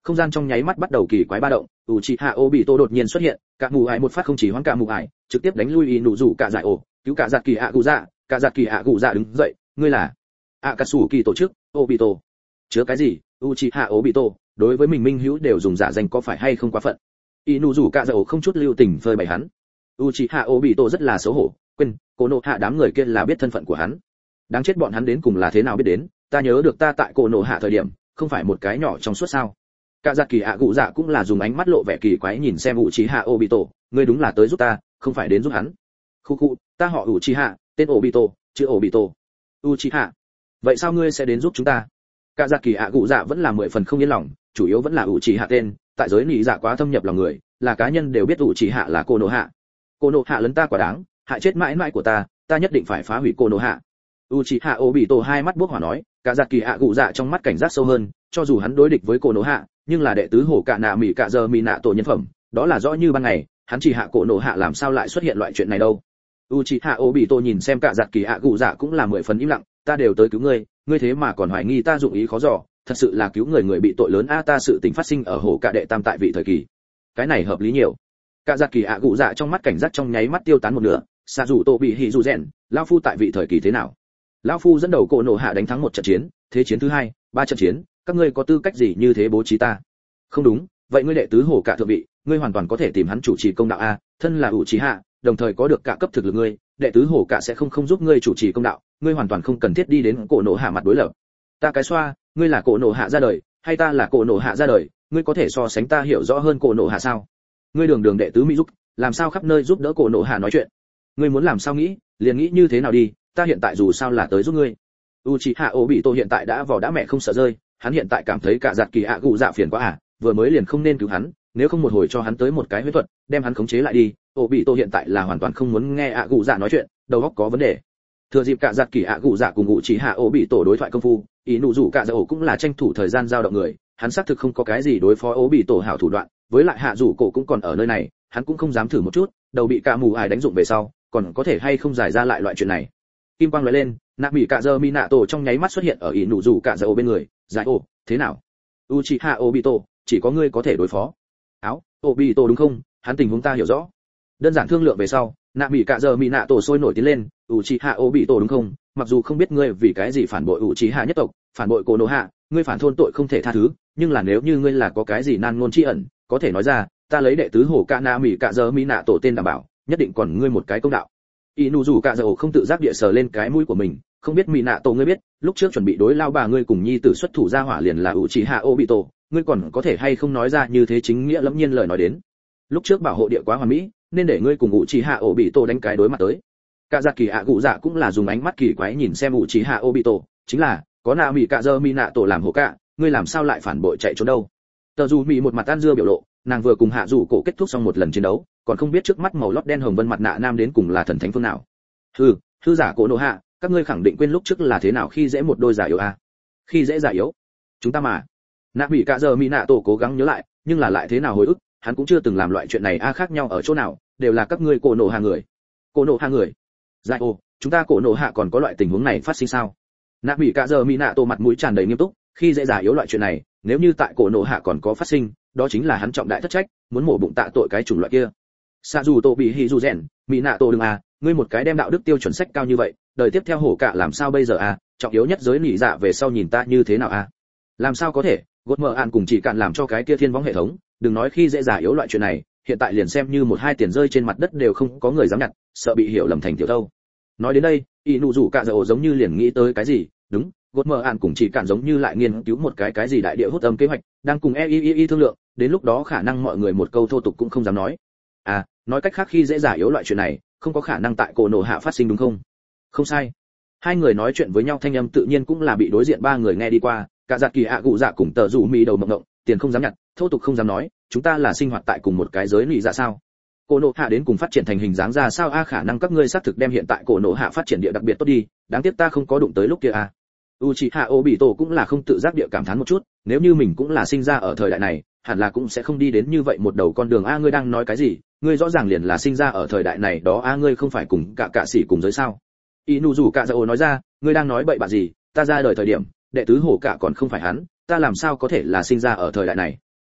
Không gian trong nháy mắt bắt đầu kỳ quái ba động, Uchiha Obito đột nhiên xuất hiện, cả mù ải một phát không chỉ hoãn cả mù ải, trực tiếp đánh lui Inuzu cả giải ổ, cứu cả giặt kỳ ạ cụ dạ, cả giặt kỳ ạ cụ dạ đứng dậy, ngươi là Akatsuki tổ chức, Obito. Chứa cái gì? Uchiha Obito, đối với mình minh hữu đều dùng giả danh có phải hay không quá phận. Inuzu cả giải ổ không chút lưu tình phơi bày hắn. Uchiha Obito rất là xấu hổ, quên, Konoha đám người kia là biết thân phận của hắn. Đáng chết bọn hắn đến cùng là thế nào biết đến, ta nhớ được ta tại Konoha thời điểm, không phải một cái nhỏ trong suốt sao? Cả giặt kỳ ạ cụ dạ cũng là dùng ánh mắt lộ vẻ kỳ quái nhìn xem Uchiha Obito, ngươi đúng là tới giúp ta, không phải đến giúp hắn. Khu khu, ta họ Uchiha, tên Obito, chữ Obito. Uchiha, vậy sao ngươi sẽ đến giúp chúng ta? Cả giặt kỳ ạ cụ dạ vẫn là mười phần không yên lòng, chủ yếu vẫn là Uchiha tên, tại giới nị dạ quá thâm nhập lòng người, là cá nhân đều biết Uchiha là Konoha. Konoha lấn ta quả đáng, hại chết mãi mãi của ta, ta nhất định phải phá hủy Konoha. Uchiha Obito hai mắt bốc hỏa nói, cả giặt kỳ ạ cụ dạ trong mắt cảnh giác sâu hơn, cho dù hắn đối địch với Konoha, nhưng là đệ tứ hổ cả nạ mỹ cả giờ mỹ nạ tổ nhân phẩm, đó là rõ như ban ngày, hắn chỉ hạ Konoha làm sao lại xuất hiện loại chuyện này đâu. Uchiha Obito nhìn xem cả giặt kỳ ạ cụ dạ cũng là mười phần im lặng, ta đều tới cứu ngươi, ngươi thế mà còn hoài nghi ta dụng ý khó dò, thật sự là cứu người người bị tội lớn a, ta sự tình phát sinh ở hổ cả đệ tam tại vị thời kỳ, cái này hợp lý nhiều. Cả giặt kỳ ạ cụ dạ trong mắt cảnh giác trong nháy mắt tiêu tán một nửa, xạ dù tô bị hỉ dù rèn, lão phu tại vị thời kỳ thế nào? Lão phu dẫn đầu Konoha đánh thắng một trận chiến, thế chiến thứ hai, ba trận chiến, các ngươi có tư cách gì như thế bố trí ta? Không đúng, vậy ngươi đệ tứ hổ cả thượng vị, ngươi hoàn toàn có thể tìm hắn chủ trì công đạo a, thân là Uchiha, đồng thời có được cả cấp thực lực ngươi, đệ tứ hổ cả sẽ không không giúp ngươi chủ trì công đạo, ngươi hoàn toàn không cần thiết đi đến Konoha mặt đối lập. Ta cái xoa, ngươi là Konoha ra đời, hay ta là Konoha ra đời, ngươi có thể so sánh ta hiểu rõ hơn Konoha sao? Ngươi đường đường đệ tứ mỹ giúp, làm sao khắp nơi giúp đỡ Konoha nói chuyện? Ngươi muốn làm sao nghĩ, liền nghĩ như thế nào đi, ta hiện tại dù sao là tới giúp ngươi. Uchiha Obito hiện tại đã vò đã mẹ không sợ rơi, hắn hiện tại cảm thấy cả giặt kỳ ạ cụ dạ phiền quá à, vừa mới liền không nên cứu hắn, nếu không một hồi cho hắn tới một cái huyết thuật, đem hắn khống chế lại đi. Obito hiện tại là hoàn toàn không muốn nghe ạ cụ dạ nói chuyện, đầu óc có vấn đề. Thừa dịp cả giặt kỳ ạ cụ dạ cùng Uchiha Obito đối thoại công phu, Inuzu cả dạ ổ cũng là tranh thủ thời gian giao động người, hắn xác thực không có cái gì đối phó Obito hảo thủ đoạn, với lại hạ rủ cổ cũng còn ở nơi này, hắn cũng không dám thử một chút, đầu bị cả mù ải đánh dụng về sau, còn có thể hay không giải ra lại loại chuyện này. Kim quang lóe lên, nạ bị cả giờ Minato trong nháy mắt xuất hiện ở Inuzu cả dạ ổ bên người, giải ổ, thế nào? Uchiha Obito, chỉ có ngươi có thể đối phó. Áo, Obito đúng không? Hắn tình huống ta hiểu rõ. Đơn giản thương lượng về sau, nạ bị cả giờ Minato sôi nổi tiến lên, Uchiha Obito đúng không? Mặc dù không biết ngươi vì cái gì phản bội Uchiha nhất tộc, phản bội Konoha, ngươi phản thôn tội không thể tha thứ, nhưng là nếu như ngươi là có cái gì nan ngôn chi ẩn, có thể nói ra, ta lấy đệ tứ hổ cả nạ bị cả giờ Minato tên đảm bảo, nhất định còn ngươi một cái công đạo. Inuzu cả giờ không tự giác địa sờ lên cái mũi của mình, không biết Minato ngươi biết, lúc trước chuẩn bị đối lao bà ngươi cùng nhi tử xuất thủ ra hỏa liền là Uchiha Obito, ngươi còn có thể hay không nói ra như thế chính nghĩa lẫm nhiên lời nói đến. Lúc trước bảo hộ địa quá hoàn mỹ, nên để ngươi cùng Uchiha Obito đánh cái đối mặt tới. Cả giặc kỳ ạ cụ dạ cũng là dùng ánh mắt kỳ quái nhìn xem Uchiha Obito, chính là, có nạ mỉ cả giờ Minato làm hộ cả, ngươi làm sao lại phản bội chạy trốn đâu? Tờ dù mỉ một mặt tan dưa biểu lộ, nàng vừa cùng hạ rủ cổ kết thúc xong một lần chiến đấu, còn không biết trước mắt màu lót đen hồng vân mặt nạ nam đến cùng là thần thánh phương nào. Hừ, hư giả cổ nộ hạ, các ngươi khẳng định quên lúc trước là thế nào khi dễ một đôi giả yếu a? À? Khi dễ giả yếu? Chúng ta mà. Nạ bị cả giờ Minato cố gắng nhớ lại, nhưng là lại thế nào hồi ức, hắn cũng chưa từng làm loại chuyện này a, khác nhau ở chỗ nào, đều là các ngươi cổ nộ hạ người. Cổ nộ hạ người? Giải ô, chúng ta cổ nộ hạ còn có loại tình huống này phát sinh sao? Nạ bị cả giờ Minato mặt mũi tràn đầy nghiêm túc, khi dễ giả yếu loại chuyện này, nếu như tại cổ nộ hạ còn có phát sinh, đó chính là hắn trọng đại thất trách, muốn mổ bụng tạ tội cái chủng loại kia. Sa dù tổ bị hỉ dù rèn, Minato đừng à, ngươi một cái đem đạo đức tiêu chuẩn sách cao như vậy, đời tiếp theo hổ cả làm sao bây giờ à, trọng yếu nhất giới nỉ dạ về sau nhìn ta như thế nào à? Làm sao có thể, gột mở ạn cùng chỉ cạn làm cho cái kia thiên võng hệ thống, đừng nói khi dễ giả yếu loại chuyện này, hiện tại liền xem như một hai tiền rơi trên mặt đất đều không có người dám nhặt, sợ bị hiểu lầm thành tiểu thâu. Nói đến đây, Inuzu cả giờ giống như liền nghĩ tới cái gì, đúng, gột mở ạn cùng chỉ cạn giống như lại nghiên cứu một cái cái gì đại địa hút âm kế hoạch, đang cùng e i i thương lượng, đến lúc đó khả năng mọi người một câu thô tục cũng không dám nói. À, nói cách khác khi dễ giả yếu loại chuyện này, không có khả năng tại cổ nổ hạ phát sinh đúng không? Không sai. Hai người nói chuyện với nhau thanh âm tự nhiên cũng là bị đối diện ba người nghe đi qua, cả giặt kỳ ạ cụ dạ cùng tờ rủ mì đầu mộng động, tiền không dám nhặt, thô tục không dám nói, chúng ta là sinh hoạt tại cùng một cái giới nị dạ sao? Cổ nổ hạ đến cùng phát triển thành hình dáng ra sao a, khả năng các ngươi xác thực đem hiện tại cổ nổ hạ phát triển địa đặc biệt tốt đi, đáng tiếc ta không có đụng tới lúc kia a. Uchiha Obito cũng là không tự giác địa cảm thán một chút, nếu như mình cũng là sinh ra ở thời đại này, hẳn là cũng sẽ không đi đến như vậy một đầu con đường a. Ngươi đang nói cái gì? Ngươi rõ ràng liền là sinh ra ở thời đại này đó a, ngươi không phải cùng cả cả sĩ cùng giới sao? Inuzu cả Dao nói ra, ngươi đang nói bậy bạ gì? Ta ra đời thời điểm, đệ tứ hổ cả còn không phải hắn, ta làm sao có thể là sinh ra ở thời đại này?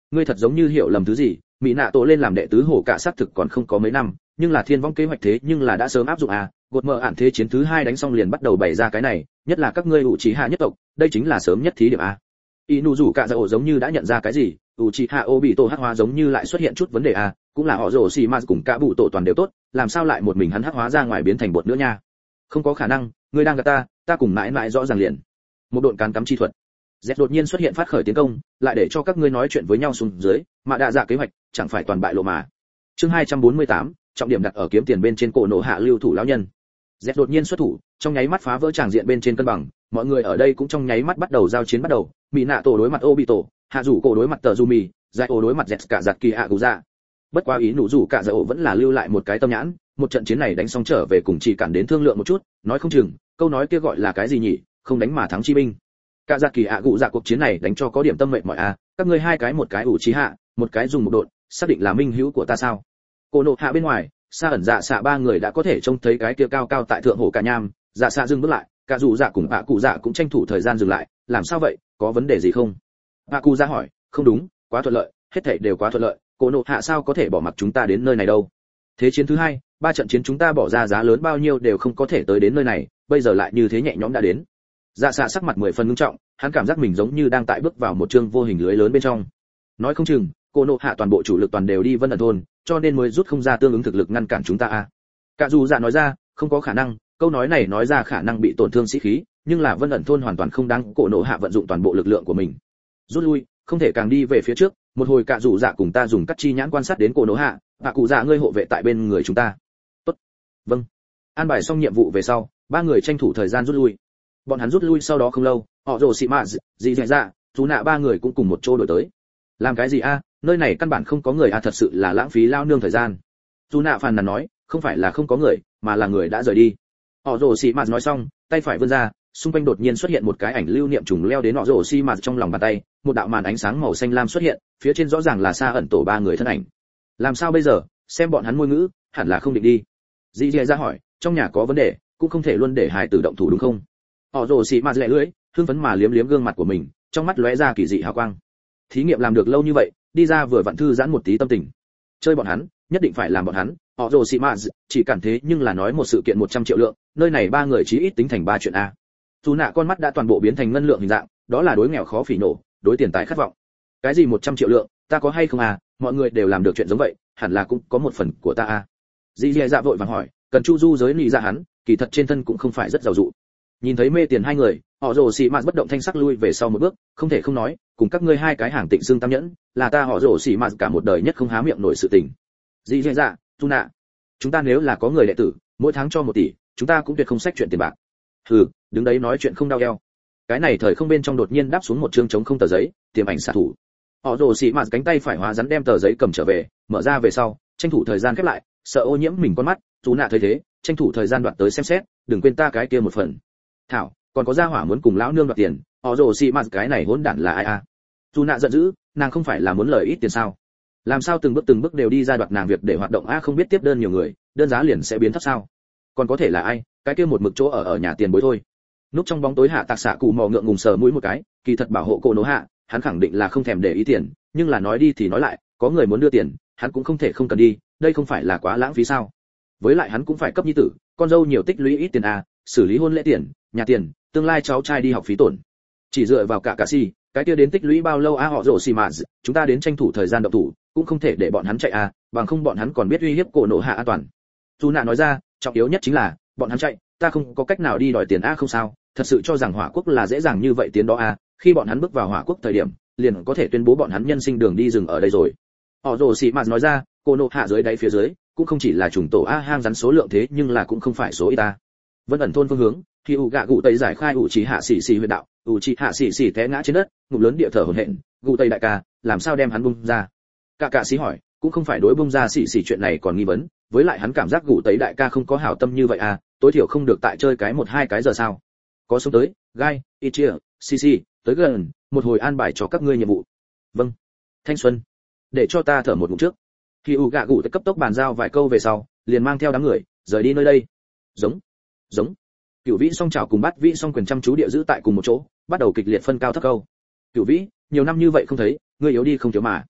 ngươi thật giống như hiểu lầm thứ gì, mỹ nạ tổ lên làm đệ tứ hổ cả xác thực còn không có mấy năm, nhưng là thiên vong kế hoạch thế nhưng là đã sớm áp dụng à, gột mở ản thế chiến thứ hai đánh xong liền bắt đầu bày ra cái này, nhất là các ngươi ủ trí hạ nhất tộc, đây chính là sớm nhất thí điểm à. Inu rủ cả dạ ổ giống như đã nhận ra cái gì, ủ trí hạ ô bị tổ hắc hóa giống như lại xuất hiện chút vấn đề à, cũng là họ rồ xì ma cùng cả bụ tổ toàn đều tốt, làm sao lại một mình hắn hắc hóa ra ngoài biến thành bột nữa nha? Không có khả năng, ngươi đang gạt ta, ta cùng mãi mãi rõ ràng liền. Một độn cán cắm chi thuật. Z đột nhiên xuất hiện phát khởi tiến công, lại để cho các ngươi nói chuyện với nhau xuống dưới, mà đa dạ kế hoạch, chẳng phải toàn bại lộ mà. Chương hai trăm bốn mươi tám, trọng điểm đặt ở kiếm tiền bên trên cổ nổ hạ lưu thủ lão nhân. Z đột nhiên xuất thủ, trong nháy mắt phá vỡ tràng diện bên trên cân bằng, mọi người ở đây cũng trong nháy mắt bắt đầu giao chiến bắt đầu, mỹ nạ tổ đối mặt Obito, hạ rủ cổ đối mặt tờ Jumi, Zai ô đối mặt Z cả giật kỳ hạ cụ dạ. Bất quá ý nụ rủ cả Zai ô vẫn là lưu lại một cái tâm nhãn, một trận chiến này đánh xong trở về cùng chỉ cản đến thương lượng một chút, nói không chừng, câu nói kia gọi là cái gì nhỉ, không đánh mà thắng chi binh. Cả giật kỳ hạ cụ dạ cuộc chiến này đánh cho có điểm tâm mệt mỏi a, các ngươi hai cái một cái ủ trí hạ, một cái dùng một độn, xác định là minh hữu của ta sao? Cô nộ hạ bên ngoài, xa ẩn dạ xạ ba người đã có thể trông thấy cái kia cao cao tại thượng hồ cả nham, dạ xạ dừng bước lại, cả dù dạ cùng bạ cụ dạ cũng tranh thủ thời gian dừng lại, làm sao vậy, có vấn đề gì không? Bạ cụ dạ hỏi, không đúng, quá thuận lợi, hết thảy đều quá thuận lợi, cô nộ hạ sao có thể bỏ mặc chúng ta đến nơi này đâu? Thế chiến thứ hai, ba trận chiến chúng ta bỏ ra giá lớn bao nhiêu đều không có thể tới đến nơi này, bây giờ lại như thế nhẹ nhõm đã đến. Dạ xạ sắc mặt mười phần nghiêm trọng, hắn cảm giác mình giống như đang tại bước vào một chương vô hình lưới lớn bên trong. Nói không chừng, cô nộ hạ toàn bộ chủ lực toàn đều đi Vân ẩn thôn, cho nên mới rút không ra tương ứng thực lực ngăn cản chúng ta a. Cả dù dạ nói ra, không có khả năng, câu nói này nói ra khả năng bị tổn thương sĩ khí, nhưng là Vân ẩn thôn hoàn toàn không đáng cổ nộ hạ vận dụng toàn bộ lực lượng của mình. Rút lui, không thể càng đi về phía trước, một hồi cả dù dạ cùng ta dùng cắt chi nhãn quan sát đến cổ nộ hạ, và cụ dạ ngươi hộ vệ tại bên người chúng ta. Tốt. Vâng. An bài xong nhiệm vụ về sau, ba người tranh thủ thời gian rút lui. Bọn hắn rút lui sau đó không lâu, họ rồ xị mạ gì dạy dạ, chú nạ ba người cũng cùng một chỗ đổi tới. Làm cái gì a, nơi này căn bản không có người a, thật sự là lãng phí lao nương thời gian. Chú nạ phàn nàn nói, không phải là không có người, mà là người đã rời đi. Họ rồ xị mạ nói xong, tay phải vươn ra, xung quanh đột nhiên xuất hiện một cái ảnh lưu niệm trùng leo đến họ rồ xị mạ trong lòng bàn tay, một đạo màn ánh sáng màu xanh lam xuất hiện, phía trên rõ ràng là xa ẩn tổ ba người thân ảnh. Làm sao bây giờ, xem bọn hắn môi ngữ, hẳn là không định đi. Dì dì ra hỏi, trong nhà có vấn đề, cũng không thể luôn để hài tử động thủ đúng không? Họ rồ xị mạ lẹ lưỡi, hưng phấn mà liếm liếm gương mặt của mình, trong mắt lóe ra kỳ dị hào quang. Thí nghiệm làm được lâu như vậy, đi ra vừa vặn thư giãn một tí tâm tình. Chơi bọn hắn, nhất định phải làm bọn hắn. Họ rồ xị mạ chỉ cảm thế nhưng là nói một sự kiện một trăm triệu lượng, nơi này ba người chí ít tính thành ba chuyện a. Dù nạ con mắt đã toàn bộ biến thành ngân lượng hình dạng, đó là đối nghèo khó phỉ nổ, đối tiền tài khát vọng. Cái gì một trăm triệu lượng, ta có hay không à? Mọi người đều làm được chuyện giống vậy, hẳn là cũng có một phần của ta a. Dì dì dạ vội vàng hỏi, cần chu du giới lì ra hắn, kỳ thật trên thân cũng không phải rất giàu dụ. Nhìn thấy mê tiền hai người, họ rồ xì mạt bất động thanh sắc lui về sau một bước, không thể không nói, cùng các ngươi hai cái hàng tịnh xương tam nhẫn, là ta họ rồ xì mạt cả một đời nhất không há miệng nổi sự tình. Dì dì dạ, tu nạ, chúng ta nếu là có người đệ tử, mỗi tháng cho một tỷ, chúng ta cũng tuyệt không sách chuyện tiền bạc. Hừ, đứng đấy nói chuyện không đau eo. Cái này thời không bên trong đột nhiên đáp xuống một chương trống không tờ giấy, tiềm ảnh xạ thủ. Họ rồ xì mạt cánh tay phải hóa rắn đem tờ giấy cầm trở về, mở ra về sau, tranh thủ thời gian khép lại, sợ ô nhiễm mình con mắt. Tu nạ thấy thế, tranh thủ thời gian đoạt tới xem xét, đừng quên ta cái kia một phần. Thảo, còn có gia hỏa muốn cùng lão nương đoạt tiền, họ rồ xì mạt cái này hỗn đản là ai a? Tu nạ giận dữ, nàng không phải là muốn lời ít tiền sao? Làm sao từng bước từng bước đều đi ra đoạt nàng việc để hoạt động a, không biết tiếp đơn nhiều người, đơn giá liền sẽ biến thấp sao? Còn có thể là ai? Cái kia một mực chỗ ở ở nhà tiền bối thôi. Núp trong bóng tối hạ tạc xạ cụ mò ngượng ngùng sờ mũi một cái, kỳ thật bảo hộ cô nỗ hạ, hắn khẳng định là không thèm để ý tiền, nhưng là nói đi thì nói lại, có người muốn đưa tiền, hắn cũng không thể không cần đi, đây không phải là quá lãng phí sao? Với lại hắn cũng phải cấp nhi tử, con dâu nhiều tích lũy ít tiền a, xử lý hôn lễ tiền, nhà tiền, tương lai cháu trai đi học phí tổn. Chỉ dựa vào cả cả si, cái kia đến tích lũy bao lâu a, họ rồ xì mà, chúng ta đến tranh thủ thời gian động thủ, cũng không thể để bọn hắn chạy a, bằng không bọn hắn còn biết uy hiếp cổ nổ hạ an toàn. Chu nạ nói ra, trọng yếu nhất chính là bọn hắn chạy, ta không có cách nào đi đòi tiền a. Không sao, thật sự cho rằng hỏa quốc là dễ dàng như vậy tiến đó a, khi bọn hắn bước vào hỏa quốc thời điểm, liền có thể tuyên bố bọn hắn nhân sinh đường đi dừng ở đây rồi. Họ rồ xì mà nói ra, cổ nổ hạ dưới đáy phía dưới, cũng không chỉ là trùng tổ a hang rắn số lượng thế nhưng là cũng không phải số ít ta. Vân ẩn thôn phương hướng, khi u gạ gụ tây giải khai ủ trí hạ xỉ xỉ huyệt đạo, ủ trí hạ xỉ xỉ té ngã trên đất, ngụm lớn địa thở hổn hển, gụ tây đại ca, làm sao đem hắn bung ra? Cả cả xí hỏi, cũng không phải đối bung ra xỉ xỉ chuyện này còn nghi vấn, với lại hắn cảm giác gụ tây đại ca không có hảo tâm như vậy à, tối thiểu không được tại chơi cái một hai cái giờ sao? Có sống tới, gai, ichia, xì xì, tới gần, một hồi an bài cho các ngươi nhiệm vụ. Vâng. Thanh xuân, để cho ta thở một ngụm trước. Khi u gạ gụ cấp tốc bàn giao vài câu về sau, liền mang theo đám người rời đi nơi đây. Giống, giống. Cửu Vĩ song chảo cùng Bát Vĩ song quyền chăm chú địa giữ tại cùng một chỗ, bắt đầu kịch liệt phân cao thấp câu. Cửu Vĩ, nhiều năm như vậy không thấy, ngươi yếu đi không thiếu mà.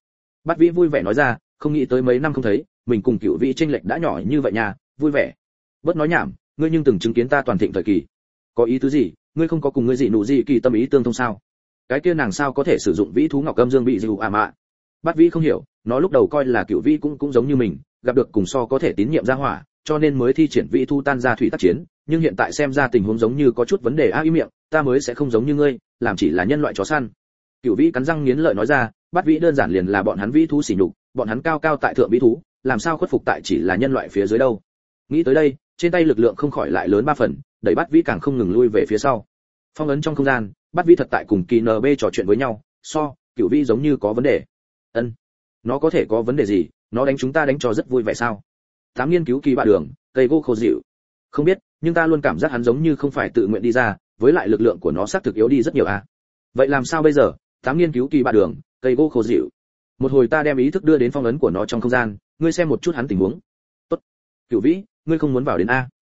Bát Vĩ vui vẻ nói ra, không nghĩ tới mấy năm không thấy, mình cùng Cửu Vĩ chênh lệch đã nhỏ như vậy nha, vui vẻ. Bớt nói nhảm, ngươi nhưng từng chứng kiến ta toàn thịnh thời kỳ. Có ý tứ gì? Ngươi không có cùng ngươi dị nụ gì kỳ tâm ý tương thông sao? Cái kia nàng sao có thể sử dụng vĩ thú ngọc âm dương bị dịu à mạ? Bát Vĩ không hiểu, nó lúc đầu coi là Cửu Vĩ cũng cũng giống như mình, gặp được cùng so có thể tín nhiệm ra hỏa, cho nên mới thi triển vĩ thú tan ra thủy tác chiến, nhưng hiện tại xem ra tình huống giống như có chút vấn đề a. Ý miệng, ta mới sẽ không giống như ngươi, làm chỉ là nhân loại chó săn. Cửu Vĩ cắn răng nghiến lợi nói ra, Bát Vĩ đơn giản liền là bọn hắn vĩ thú sỉ nhục, bọn hắn cao cao tại thượng vĩ thú, làm sao khuất phục tại chỉ là nhân loại phía dưới đâu. Nghĩ tới đây, trên tay lực lượng không khỏi lại lớn ba phần, đẩy Bát Vĩ càng không ngừng lui về phía sau. Phong ấn trong không gian, Bát Vĩ thật tại cùng Kỳ en bê trò chuyện với nhau, so, Cửu Vĩ giống như có vấn đề. Ân, nó có thể có vấn đề gì? Nó đánh chúng ta đánh cho rất vui vẻ sao? Tám nghiên cứu kỳ bạ đường, cây gỗ khô dịu. Không biết, nhưng ta luôn cảm giác hắn giống như không phải tự nguyện đi ra, với lại lực lượng của nó xác thực yếu đi rất nhiều à. Vậy làm sao bây giờ? Tám nghiên cứu kỳ bạ đường, cây gỗ khô dịu. Một hồi ta đem ý thức đưa đến phong ấn của nó trong không gian, ngươi xem một chút hắn tình huống. Tốt. Cửu Vĩ, ngươi không muốn vào đến a?